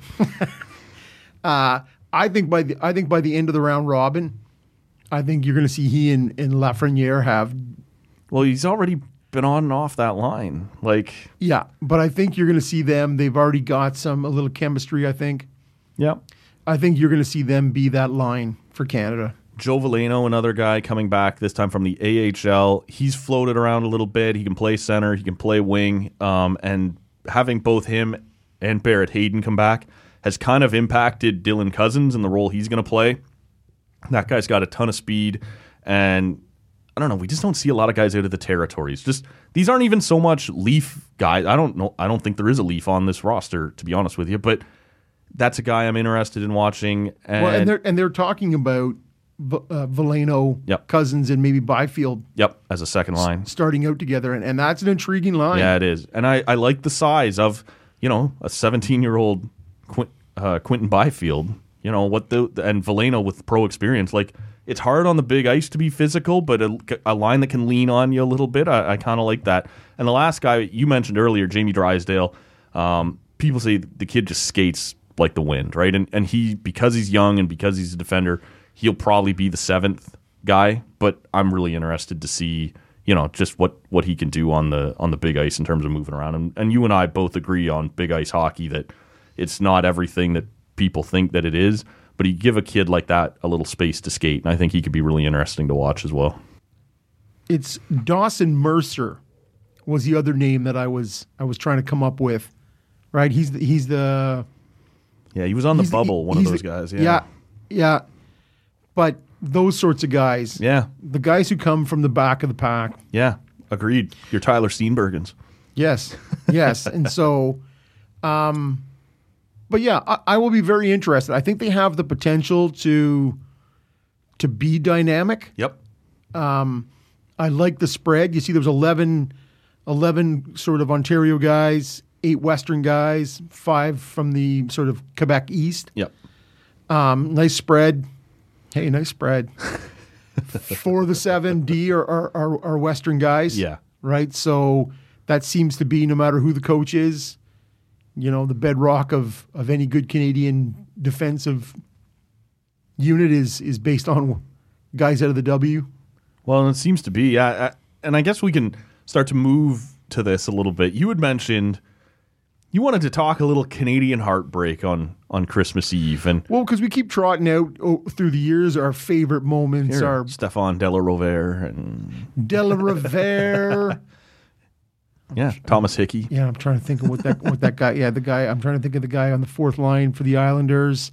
uh, I think by the I think by the end of the round robin, I think you're going to see he and, and Lafreniere have. Well, he's already been on and off that line. Like, yeah, but I think you're going to see them. They've already got some a little chemistry. I think. Yeah. I think you're going to see them be that line for Canada. Joe Veleno, another guy coming back this time from the A H L. He's floated around a little bit. He can play center. He can play wing. Um, and having both him and Barrett Hayton come back has kind of impacted Dylan Cousins and the role he's going to play. That guy's got a ton of speed. And I don't know. We just don't see a lot of guys out of the territories. Just these aren't even so much Leaf guys. I don't know. I don't think there is a Leaf on this roster, to be honest with you. But that's a guy I'm interested in watching. And, well, and they're and they're talking about Uh, Veleno, yep. Cousins, and maybe Byfield. Yep, as a second line. S- starting out together, and, and that's an intriguing line. Yeah, it is. And I, I like the size of, you know, a seventeen-year-old Quint, uh, Quentin Byfield. You know, what the and Veleno with pro experience. Like, it's hard on the big ice to be physical, but a, a line that can lean on you a little bit, I, I kind of like that. And the last guy you mentioned earlier, Jamie Drysdale, um, people say the kid just skates like the wind, right? And and he, because he's young and because he's a defender, he'll probably be the seventh guy, but I'm really interested to see, you know, just what, what he can do on the on the big ice in terms of moving around. And, and you and I both agree on big ice hockey that it's not everything that people think that it is, but you give a kid like that a little space to skate, and I think he could be really interesting to watch as well. It's Dawson Mercer was the other name that I was I was trying to come up with, right? He's the, he's the yeah he was on the he's bubble, the, one of the, those guys. Yeah, yeah, yeah. But those sorts of guys, yeah, the guys who come from the back of the pack, yeah, agreed. Your Tyler Steenbergens. Yes, yes, and so, um, but yeah, I, I will be very interested. I think they have the potential to to be dynamic. Yep. Um, I like the spread. You see, there was eleven, eleven sort of Ontario guys, eight Western guys, five from the sort of Quebec East. Yep. Um, nice spread. Hey, nice spread. Four of the seven D are, are, are, are Western guys. Yeah. Right? So that seems to be, no matter who the coach is, you know, the bedrock of, of any good Canadian defensive unit is is based on guys out of the W. Well, and it seems to be. I, I, and I guess we can start to move to this a little bit. You had mentioned you wanted to talk a little Canadian heartbreak on, on Christmas Eve. And well, because we keep trotting out oh, through the years our favorite moments, here, our Stefan Delarovere and Delarovere. yeah, Thomas Hickey. Yeah, I'm trying to think of what that what that guy. Yeah, the guy. I'm trying to think of the guy on the fourth line for the Islanders.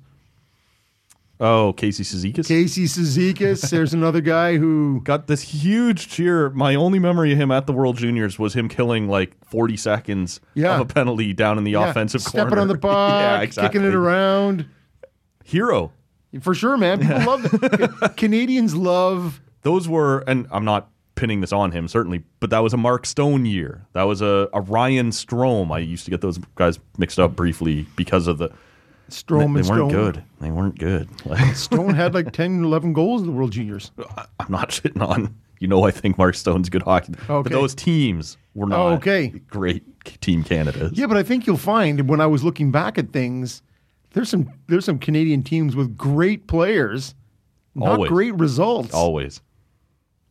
Oh, Casey Cizikas. Casey Cizikas. There's another guy who got this huge cheer. My only memory of him at the World Juniors was him killing like forty seconds yeah. of a penalty down in the yeah. offensive Stepping corner. on the puck, yeah, exactly. kicking it around. Hero. For sure, man. People love it. Canadians love. Those were, and I'm not pinning this on him, certainly, but that was a Mark Stone year. That was a, a Ryan Strome. I used to get those guys mixed up briefly because of the... Strome they, and they weren't Stone. good. They weren't good. Stone had like ten, eleven goals in the World Juniors. I'm not shitting on, you know, I think Mark Stone's good hockey. Okay. But those teams were not oh, okay. great Team Canada. Yeah, but I think you'll find when I was looking back at things, there's some there's some Canadian teams with great players, not Always. great results. Always.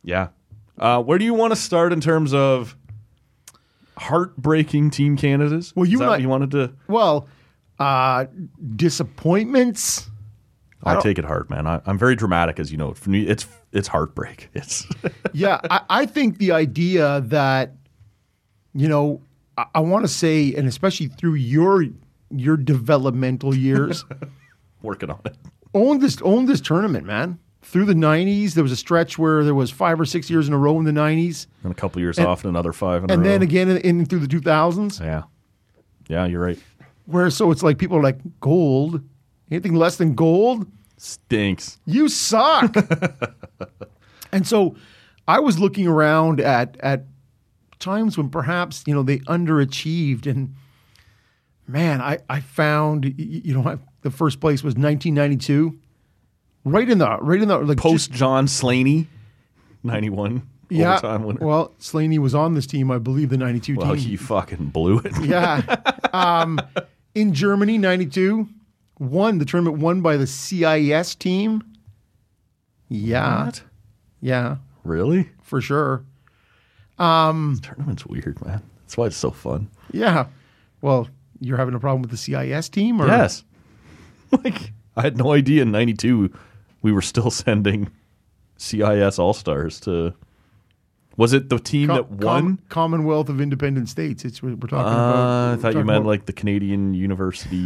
Yeah. Uh, where do you want to start in terms of heartbreaking team candidates? Well, you Is that and I- what you wanted to... Well, uh, disappointments. I, take it hard, man. I, I'm very dramatic, as you know. For me, it's it's heartbreak. It's Yeah, I, I think the idea that, you know, I, I want to say, and especially through your your developmental years, working on it. own this own this tournament, man. Through the nineties, there was a stretch where there was five or six years in a row in the nineties, And a couple years And- off and another five in a and row. then again in, in through the two thousands, Yeah. Yeah, you're right. where so it's like people are like, gold, anything less than gold, Stinks. you suck. And so I was looking around at at times when perhaps, you know, they underachieved, and man, I I found y- y- you know, I, the first place was nineteen ninety-two. Right in the right in the like Post just- John Slaney, ninety-one yeah. overtime winner. Well, Slaney was on this team, I believe, the ninety-two Well, team. he fucking blew it. Yeah. Um, in Germany, ninety-two, won the tournament won by the C I S team. Yeah. What? Yeah, Really? for sure. This tournament's weird, man. That's why it's so fun. Yeah. Well, you're having a problem with the C I S team? Or? Yes. Like, I had no idea in ninety-two we were still sending C I S All-Stars to... Was it the team Co- that won? Com- Commonwealth of Independent States. It's what we're talking Uh, about. I We're thought you talking meant about- like the Canadian University.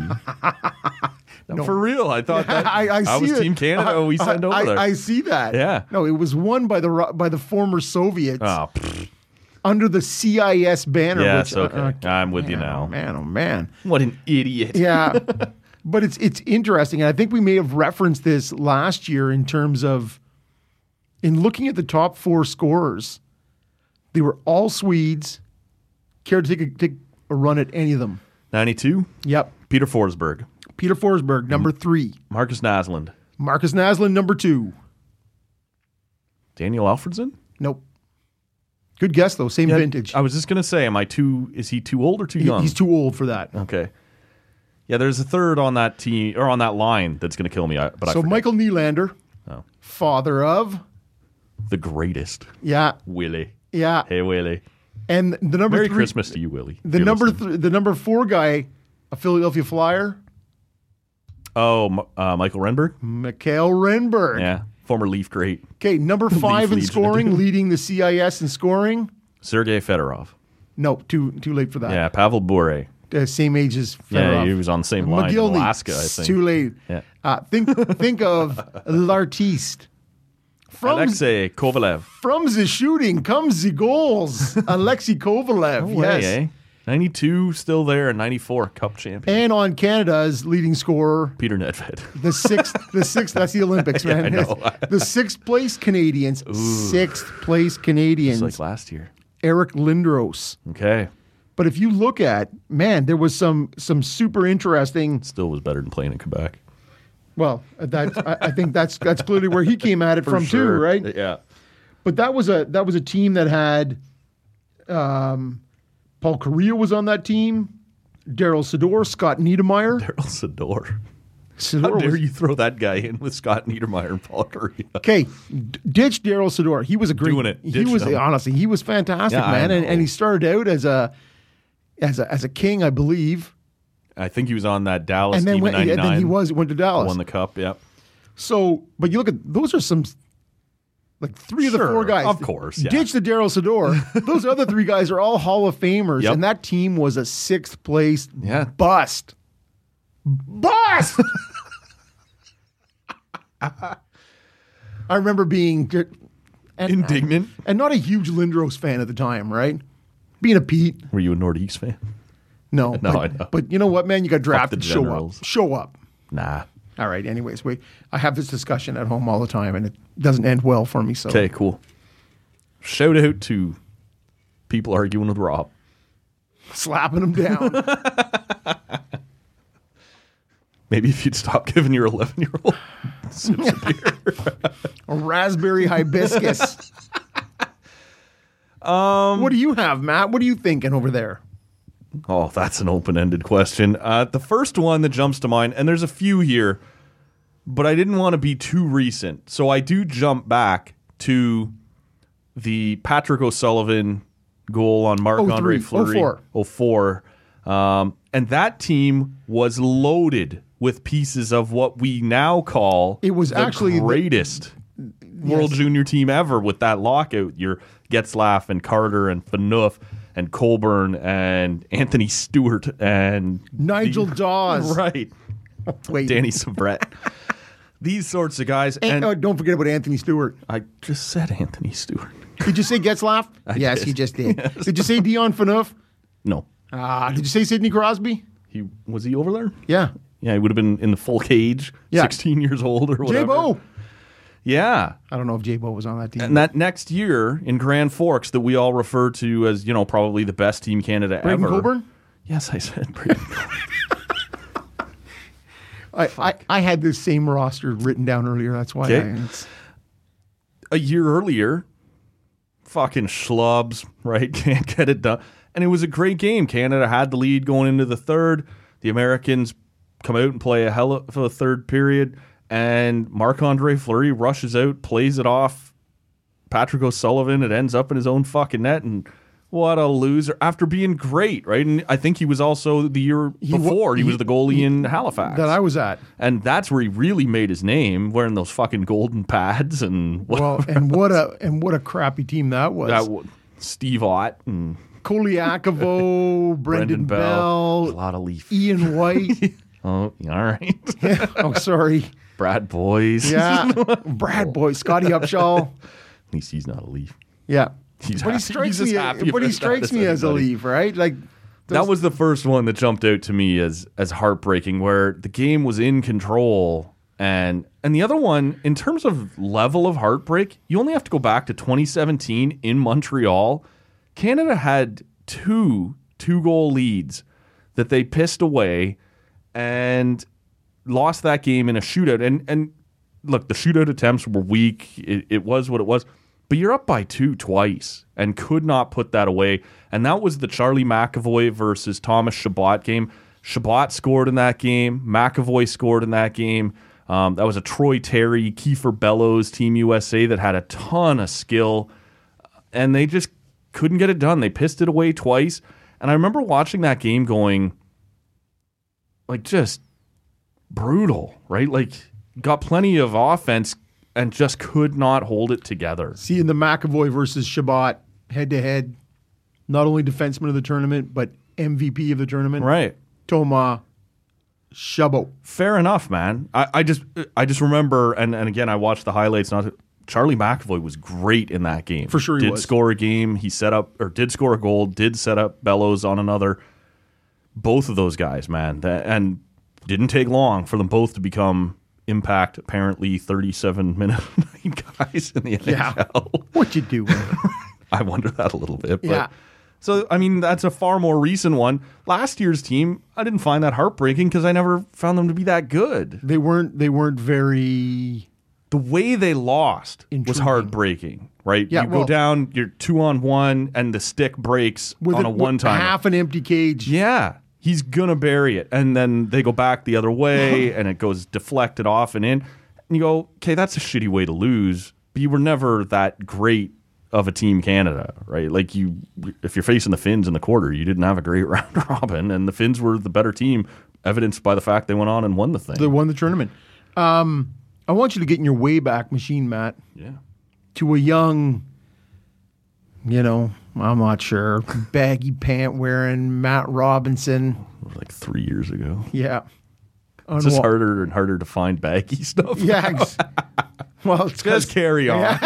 No, for real. I thought that I, I, see was it. Team Canada. we sent I, over I, there. I see that. Yeah. No, it was won by the Ru- by the former Soviets oh, pfft. under the C I S banner. Yes, which, okay. I'm with you man, now. Oh, man, oh man. What an idiot. Yeah. But it's it's interesting, and I think we may have referenced this last year in terms of in looking at the top four scorers, they were all Swedes. Care to take a, take a run at any of them? ninety-two, Yep. Peter Forsberg. Peter Forsberg, number three. Marcus Naslund. Marcus Naslund, number two. Daniel Alfredson? Nope. Good guess, though. Same Yeah, vintage. I was just going to say, am I too, is he too old or too He- young? he's too old for that. Okay. Yeah, there's a third on that team, or on that line that's going to kill me, I- but I So forget. Michael Nylander, Oh. father of, The greatest. yeah, Willie. yeah, Hey, Willie. and the number Merry three, Christmas to you, Willie. the You're number listening. th- the number four guy, a Philadelphia Flyer, Oh, M- uh, Michael Renberg? Mikhail Renberg. Yeah. Former Leaf great. Okay, number five in Legion. scoring, leading the C I S in scoring. Sergei Fedorov. No, too too late for that. Yeah, Pavel Bure. Uh, same age as Yeah, Fedorov. he was on the same line in McGillney, Alaska, I think. Too late. Yeah. Uh, think think of L'artiste. From Alexei Kovalev. from the shooting comes the goals. Alexei Kovalev. No way, yes. eh? ninety-two still there, and ninety-four Cup champion. And on Canada's leading scorer, Peter Nedved. the sixth, the sixth. That's the Olympics, Yeah, man. I know. The sixth place Canadians, sixth place Canadians, Just like last year. Eric Lindros. Okay. But if you look at, man, there was some some super interesting. Still was better than playing in Quebec. Well, that I, I think that's that's clearly where he came at it For from sure. too, right? Yeah. But that was a that was a team that had, um, Paul Correa was on that team, Daryl Sador, Scott Niedermeyer. Daryl Sador. Sador How dare was- you throw that guy in with Scott Niedermeyer and Paul Correa? Okay, d- ditch Daryl Sador. He was a great. Doing it. He Ditch was him. honestly, he was fantastic, Yeah, I man, and, know. and he started out as a as a as a king, I believe, I think he was on that Dallas and then team went, in and ninety-nine. then he was went to Dallas. Won the Cup, yeah. So, but you look at those are some like three of the Sure, four guys. of course, yeah. Ditch the Daryl Sador. Those other three guys are all Hall of Famers, Yep. and that team was a sixth place Yeah. bust. Bust. I remember being and, Indignant. and not a huge Lindros fan at the time, right? Being a Pete, Were you a Nordiques fan? no, No, but, I know. but you know what, man? You got drafted. the Show up. Generals. Show up. Nah. All right. Anyways, we I have this discussion at home all the time, and it doesn't end well for me. So Okay, cool. Shout out to people arguing with Rob. slapping them down. Maybe if you'd stop giving your eleven-year-old sips of beer. A raspberry hibiscus. um, what do you have, Matt? What are you thinking over there? Oh, that's an open-ended question. Uh, the first one that jumps to mind, and there's a few here, but I didn't want to be too recent, so I do jump back to the Patrick O'Sullivan goal on Marc-Andre oh three, Fleury. oh four. oh four. Um, and that team was loaded with pieces of what we now call It was the actually the- greatest World Junior team ever with that lockout. Your Getzlaff and Carter and Phaneuf and Colburn and Anthony Stewart and Nigel the- Dawes. Right. Wait. Danny Sabret. These sorts of guys. And, And oh, don't forget about Anthony Stewart. I just said Anthony Stewart. Did you say Getzlaff? Yes, did. you just did. Did you say Dion Phaneuf? No. Ah, did you say Sidney Crosby? He was he over there? Yeah. Yeah, he would have been in the full cage, Yeah. sixteen years old or whatever. J-Bo. Yeah. I don't know if J-Bo was on that team. And that next year in Grand Forks that we all refer to as, you know, probably the best Team Canada Braden ever. Coburn? Yes, I said Braden Coburn. I, I, I had this same roster written down earlier. That's why Okay. I, it's, A year earlier, fucking schlubs, right? Can't get it done. And it was a great game. Canada had the lead going into the third. The Americans come out and play a hell of a third period. And Marc-Andre Fleury rushes out, plays it off Patrick O'Sullivan. It ends up in his own fucking net. And what a loser. After being great, right? And I think he was also the year wa- before, he, he- was the goalie in Halifax. that I was at. and that's where he really made his name, wearing those fucking golden pads and what, Well, and what a and what a crappy team that was. that w- Steve Ott and Koliakovo, Brendan, Bell, A lot of Leaf. Ian White. Oh, all right. Oh, sorry. Brad Boys. Yeah, Brad Boy, Scotty Upshaw. At least he's not a Leaf. Yeah, He's but happy- he strikes he's as me. happy But he about strikes that me as as a anybody. Leaf, right? Like That was the first one that jumped out to me as as heartbreaking, where the game was in control. And and the other one, in terms of level of heartbreak, you only have to go back to twenty seventeen in Montreal. Canada had two two-goal leads that they pissed away and lost that game in a shootout. And and look, the shootout attempts were weak. It, it was what it was. But you're up by two twice and could not put that away. And that was the Charlie McAvoy versus Thomas Chabot game. Chabot scored in that game. McAvoy scored in that game. Um, that was a Troy Terry, Kiefer Bellows, Team U S A that had a ton of skill. And they just couldn't get it done. They pissed it away twice. And I remember watching that game going, like, just brutal, right? Like, got plenty of offense and just could not hold it together. seeing the McAvoy versus Shabbat head to head. Not only defenseman of the tournament, but M V P of the tournament. Right. Thomas Chabot. Fair enough, man. I, I just I just remember, and, and again, I watched the highlights. Not Charlie McAvoy was great in that game. For sure he did was. score a game. He set up, or did score a goal, did set up Bellows on another. Both of those guys, man. That, and didn't take long for them both to become Impact, apparently thirty-seven minute guys in the N H L. What you doing? I wonder that a little bit. But, Yeah. So, I mean, that's a far more recent one. Last year's team, I didn't find that heartbreaking because I never found them to be that good. They weren't. They weren't very. The way they lost was Intriguing. heartbreaking, right? Yeah, you well- go down, you're two on one, and the stick breaks With on it- a with one time. half an empty cage. Yeah, he's gonna bury it, and then they go back the other way, and it goes deflected off and in. And you go, okay, that's a shitty way to lose, but you were never that great of a Team Canada, right? Like you, if you're facing the Finns in the quarter, you didn't have a great round robin, and the Finns were the better team, evidenced by the fact they went on and won the thing. They won the tournament. Um, I want you to get in your Wayback Machine, Matt, yeah, to a young, you know, I'm not sure, baggy pant wearing Matt Robinson. like three years ago. Yeah. It's just Unwa- harder and harder to find baggy stuff. Yeah. ex- well, it's 'cause- Just carry on.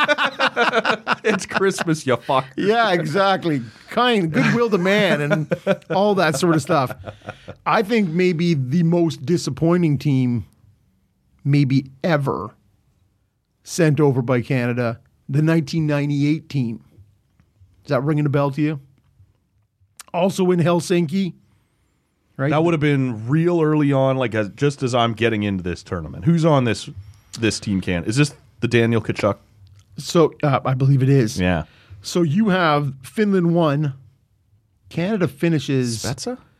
It's Christmas, you fuck. Yeah, exactly. Kind, goodwill to man, and all that sort of stuff. I think maybe the most disappointing team, maybe ever, sent over by Canada, the nineteen ninety-eight team. Is that ringing a bell to you? Also in Helsinki, right? That would have been real early on, like as, just as I'm getting into this tournament. Who's on this this Team Can? Is this the Daniel Tkachuk? So uh, I believe it is. Yeah. So you have Finland one. Canada finishes. Spezza?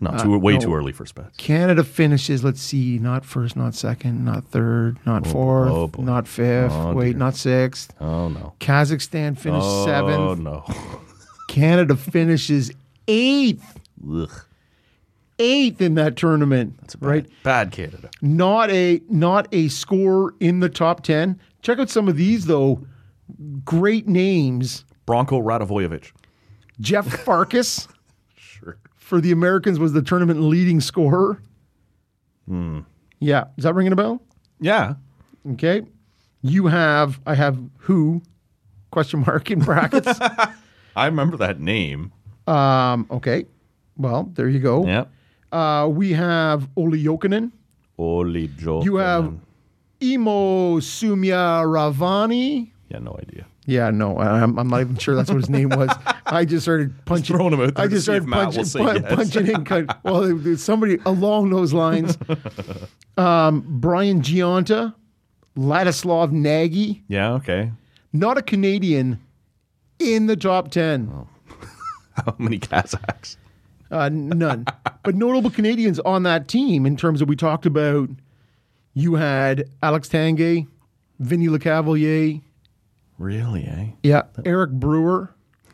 Not too way no. too early for Spets. Canada finishes, let's see, not first, not second, not third, not fourth, oh boy. not fifth, Oh, wait, dear. not sixth. Oh no. Kazakhstan finished Oh seventh. no. Canada finishes eighth. Ugh. Eighth in that tournament. That's a bad, right? bad Canada. Not a not a score in the top ten. Check out some of these though. Great names. Bronco Radivojevic. Jeff Farkas Sure. for the Americans was the tournament leading scorer. Hmm. Yeah. Is that ringing a bell? Yeah. Okay. You have, I have who, question mark in brackets. I remember that name. um, okay. Well, there you go. Yeah. Uh, we have Olli Jokinen. Oli Joe. You have Imo Sumyaravani. Yeah, no idea. Yeah, no, I'm, I'm not even sure that's what his name was. I just started punching. throwing him out there I to just see if started Matt punching, will say pun- yes. punching in. cut- Well, there's somebody along those lines. Um, Brian Giunta, Ladislav Nagy, Yeah, okay. not a Canadian in the top ten. How many Kazakhs? Uh, none. But notable Canadians on that team in terms of we talked about, you had Alex Tanguay, Vinny Lecavalier, Really, eh? yeah, Eric Brewer.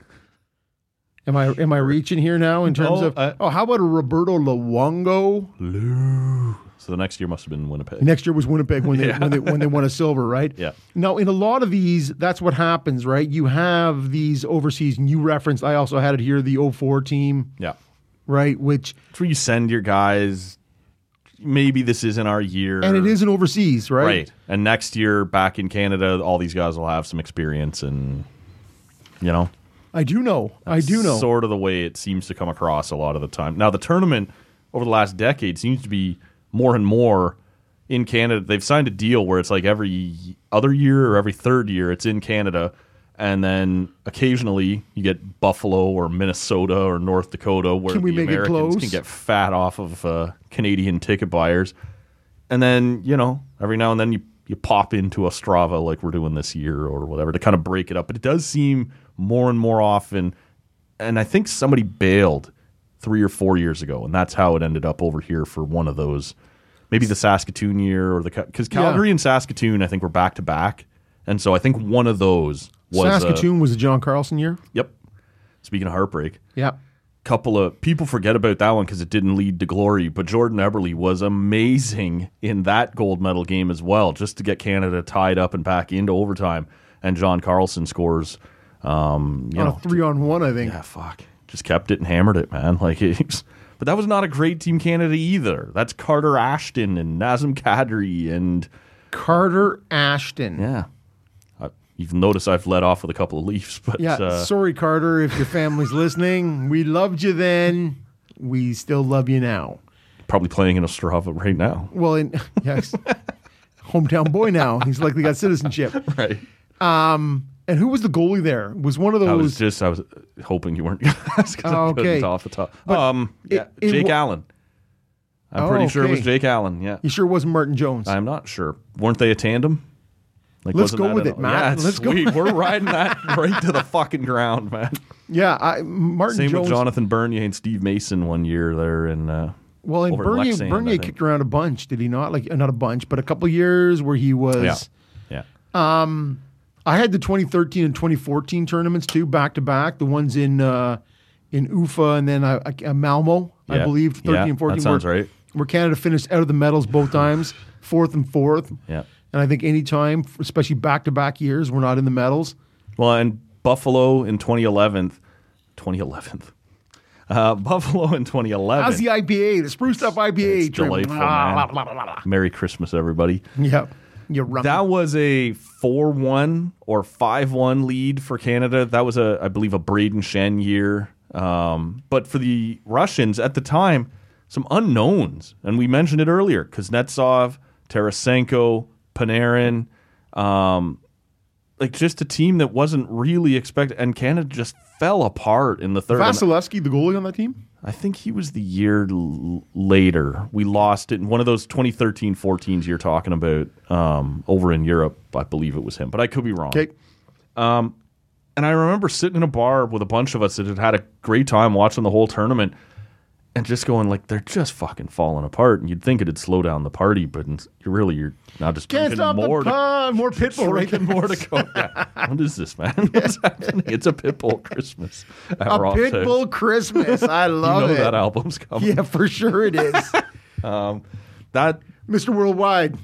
Am I am I reaching here now in terms No, of I- oh how about a Roberto Luongo? Lou. So the next year must have been Winnipeg. Next year was Winnipeg when they Yeah. when they when they won a silver, right? Yeah. Now in a lot of these, that's what happens, right? You have these overseas, and you referenced. I also had it here, the oh four team, Yeah. right? Which It's where you send your guys. Maybe this isn't our year. and it isn't overseas, right? Right. And next year back in Canada, all these guys will have some experience and, you know. I do know. I do know. Sort of the way it seems to come across a lot of the time. Now, the tournament over the last decade seems to be more and more in Canada. They've signed a deal where it's like every other year or every third year it's in Canada. And then occasionally you get Buffalo or Minnesota or North Dakota where Can we the make it Americans close? can get fat off of uh, Canadian ticket buyers. And then, you know, every now and then you, you pop into Ostrava like we're doing this year or whatever to kind of break it up. But it does seem more and more often, and I think somebody bailed three or four years ago, and that's how it ended up over here for one of those. Maybe the Saskatoon year or the because Calgary Yeah. and Saskatoon, I think, were back to back, and so I think one of those was uh, Saskatoon was the John Carlson year. yep. Speaking of heartbreak, Yeah. couple of people forget about that one because it didn't lead to glory, but Jordan Eberle was amazing in that gold medal game as well, just to get Canada tied up and back into overtime. And John Carlson scores, um, you On know, a three on one, I think. yeah, fuck, just kept it and hammered it, man. Like, it's, but that was not a great Team Canada either. That's Carter Ashton and Nazem Kadri and Carter Ashton. yeah. I, you've noticed I've let off with a couple of Leafs, but Yeah, uh, sorry, Carter, if your family's listening. We loved you then. We still love you now. probably playing in Ostrava right now. Well, in, yes, hometown boy now. He's likely got citizenship. Right. And who was the goalie there? Was one of those? I was just I was hoping you weren't going to ask because Oh, I couldn't okay. off the top. But um, yeah, it- it Jake wa- Allen. I'm Oh, pretty sure it was okay. Jake Allen. Yeah, you sure it wasn't Martin Jones? I'm not sure. Weren't they a tandem? Like, Let's wasn't go that with an- it, Matt. Yeah, it's Let's go. sweet. We're riding that right to the fucking ground, man. yeah, I, Martin Same Jones. with Jonathan Bernier and Steve Mason one year there in. Uh, Well, and over in Bernier, Lexington, Bernier I think. kicked around a bunch, did he not? Like, uh, not a bunch, but a couple years where he was. yeah, yeah. I had the twenty thirteen and twenty fourteen tournaments too, back to back. The ones in uh, in U F A and then uh, uh, Malmo, I Yeah. believe, thirteen Yeah, and fourteen. that sounds where, right. Where Canada finished out of the medals both times, fourth and fourth. Yeah. And I think any time, especially back to back years, we're not in the medals. Well, and Buffalo in twenty eleven, twenty eleven. Uh, Buffalo in twenty eleven. How's the I P A? The spruced up I P A. It's trim. delightful, Ah, man. blah, blah, blah, blah. Merry Christmas, everybody. Yep. You're right. That was a four one or five one lead for Canada. That was, a, I believe, a Braden Shen year. Um, but for the Russians at the time, some unknowns. And we mentioned it earlier. Kuznetsov, Tarasenko, Panarin. Um, like just a team that wasn't really expected. And Canada just fell apart in the third. And Vasilevsky, the goalie on that team? I think he was the year l- later. We lost it in one of those twenty thirteen fourteens you're talking about um, over in Europe. I believe it was him, but I could be wrong. Okay. And I remember sitting in a bar with a bunch of us that had had a great time watching the whole tournament. and just going like they're just fucking falling apart, and you'd think it'd slow down the party, but you really you're now just Can't drinking stop more the to, pun. More Pitbull, right? drinking more to go. Yeah. What is this, man? What's happening? It's a Pitbull Christmas. At A Rock's Pitbull house. Christmas. I love you know it. that album's coming. Yeah, for sure it is. Um, that Mister Worldwide.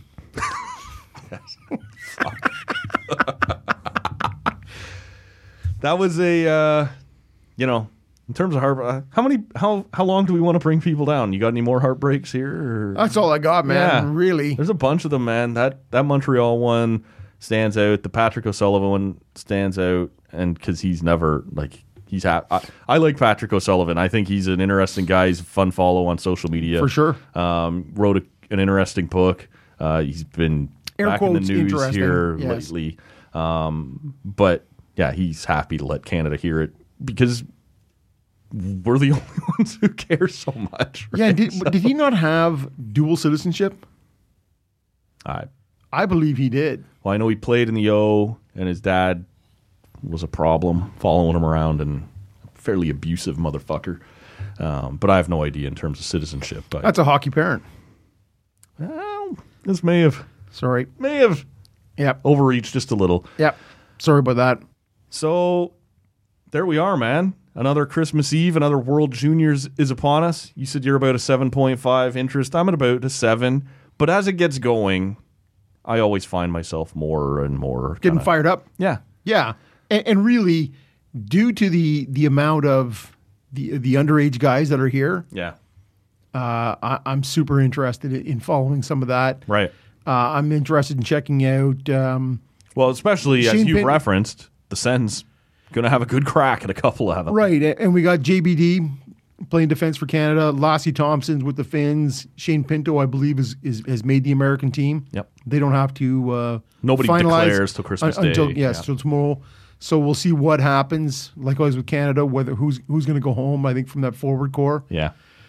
that was a uh, you know. In terms of heart, uh, how many, how how long do we want to bring people down? You got any more heartbreaks here? Or? That's all I got, man. Yeah. Really. There's a bunch of them, man. That that Montreal one stands out. The Patrick O'Sullivan one stands out, and because he's never like he's ha- I, I like Patrick O'Sullivan. I think he's an interesting guy. He's a fun follow on social media For sure. Um, wrote a, an interesting book. Uh, he's been Air back in the quotes, news interesting. here Yes. lately. Um, but yeah, he's happy to let Canada hear it because we're the only ones who care so much. Right? Yeah, did, did he not have dual citizenship? I, I believe he did. well, I know he played in the O, and his dad was a problem, following him around, and a fairly abusive motherfucker. Um, but I have no idea in terms of citizenship. But That's a hockey parent. well, this may have Sorry. may have Yep. overreached just a little. Yep. Sorry about that. So there we are, man. Another Christmas Eve, another World Juniors is upon us. You said you're about a seven point five interest. I'm at about a seven. But as it gets going, I always find myself more and more Getting kinda- fired up. Yeah. Yeah. And, and really, due to the the amount of the the underage guys that are here, Yeah. uh, I, I'm super interested in following some of that. Right. Uh, I'm interested in checking out. Um, Well, especially as Shane you Pin- referenced, the Sens going to have a good crack at a couple of them. right. And we got J B D playing defense for Canada. Lassie Thompson's with the Finns. Shane Pinto, I believe, is, is has made the American team. Yep. They don't have to. Uh, Nobody finalize declares till Christmas un- until, Day. Yes, Yeah. till tomorrow. So we'll see what happens. Likewise with Canada, whether who's who's going to go home. I think from that forward core. Yeah.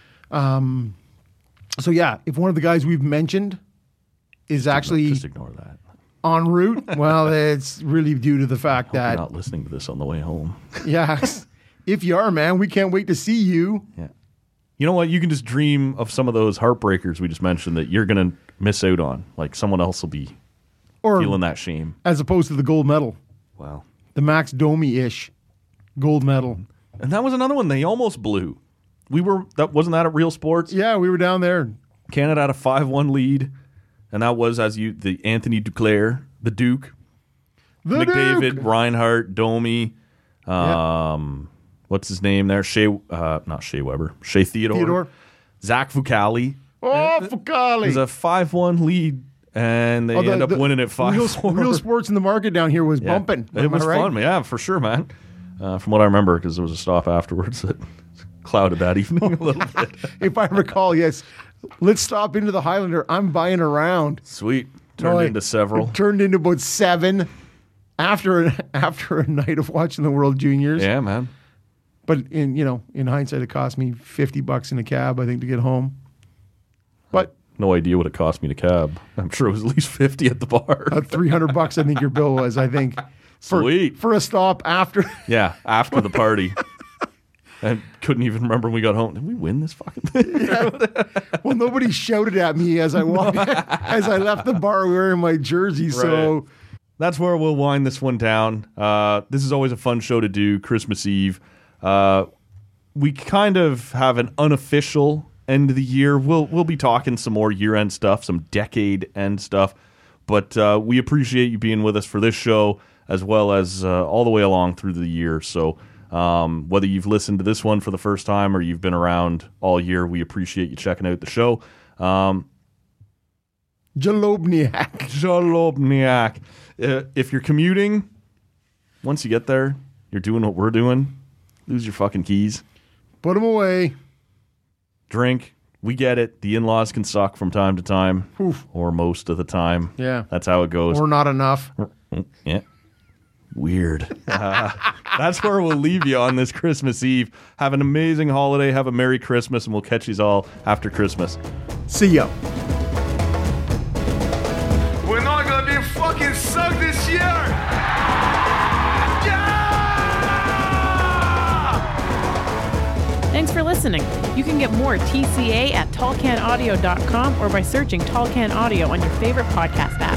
So yeah, if one of the guys we've mentioned is actually Just ignore that. en route, well, it's really due to the fact You're that not listening to this on the way home. yeah, if you are, man, we can't wait to see you. Yeah. You know what? You can just dream of some of those heartbreakers we just mentioned that you're going to miss out on. Like someone else will be Or feeling that shame. as opposed to the gold medal, Wow. the Max Domi-ish gold medal. And that was another one they almost blew. We were that wasn't that at Real Sports? Yeah, we were down there. Canada had a five one lead, and that was as you the Anthony Duclair, the Duke, The McDavid, Duke! Reinhart, Domi, um, what's his name there? Shea, uh, not Shea Weber, Shea Theodore, Theodore. Zach Fucali. Oh, It was Fukali. a five one lead, and they Oh, the- end up the winning it five Real, four. real sports in the market down here was Yeah. bumping. It Am I was right? fun, yeah, for sure, man. Uh, from what I remember, because there was a stop afterwards that clouded that evening a little bit. If I recall, yes. Let's stop into the Highlander. I'm buying around. Sweet. Turned No, I- into several. It turned into about seven after after a night of watching the World Juniors. Yeah, man. But in you know, in hindsight, it cost me fifty bucks in a cab, I think, to get home. But No idea what it cost me to cab. I'm sure it was at least fifty at the bar. uh, three hundred bucks, I think your bill was. I think for, Sweet. for a stop after. Yeah, after the party. I couldn't even remember when we got home. Did we win this fucking thing? Well, nobody shouted at me as I walked as I left the bar wearing my jersey. So Right. That's where we'll wind this one down. Uh, this is always a fun show to do, Christmas Eve. Uh, we kind of have an unofficial end of the year. We'll we'll be talking some more year-end stuff, some decade-end stuff. But uh, we appreciate you being with us for this show, as well as uh, all the way along through the year. So um, whether you've listened to this one for the first time or you've been around all year, we appreciate you checking out the show. Um, Jalobniak. Jalobniak. Uh, if you're commuting, once you get there, you're doing what we're doing. Lose your fucking keys. Put them away. Drink. We get it. The in-laws can suck from time to time, Oof. or most of the time. Yeah. That's how it goes. Or not enough. Yeah. Weird. Uh, that's where we'll leave you on this Christmas Eve. Have an amazing holiday. Have a Merry Christmas, and we'll catch you all after Christmas. See ya. We're not gonna be fucking sucked this year! Yeah! Thanks for listening. You can get more T C A at tall can audio dot com or by searching Tall Can Audio on your favorite podcast app.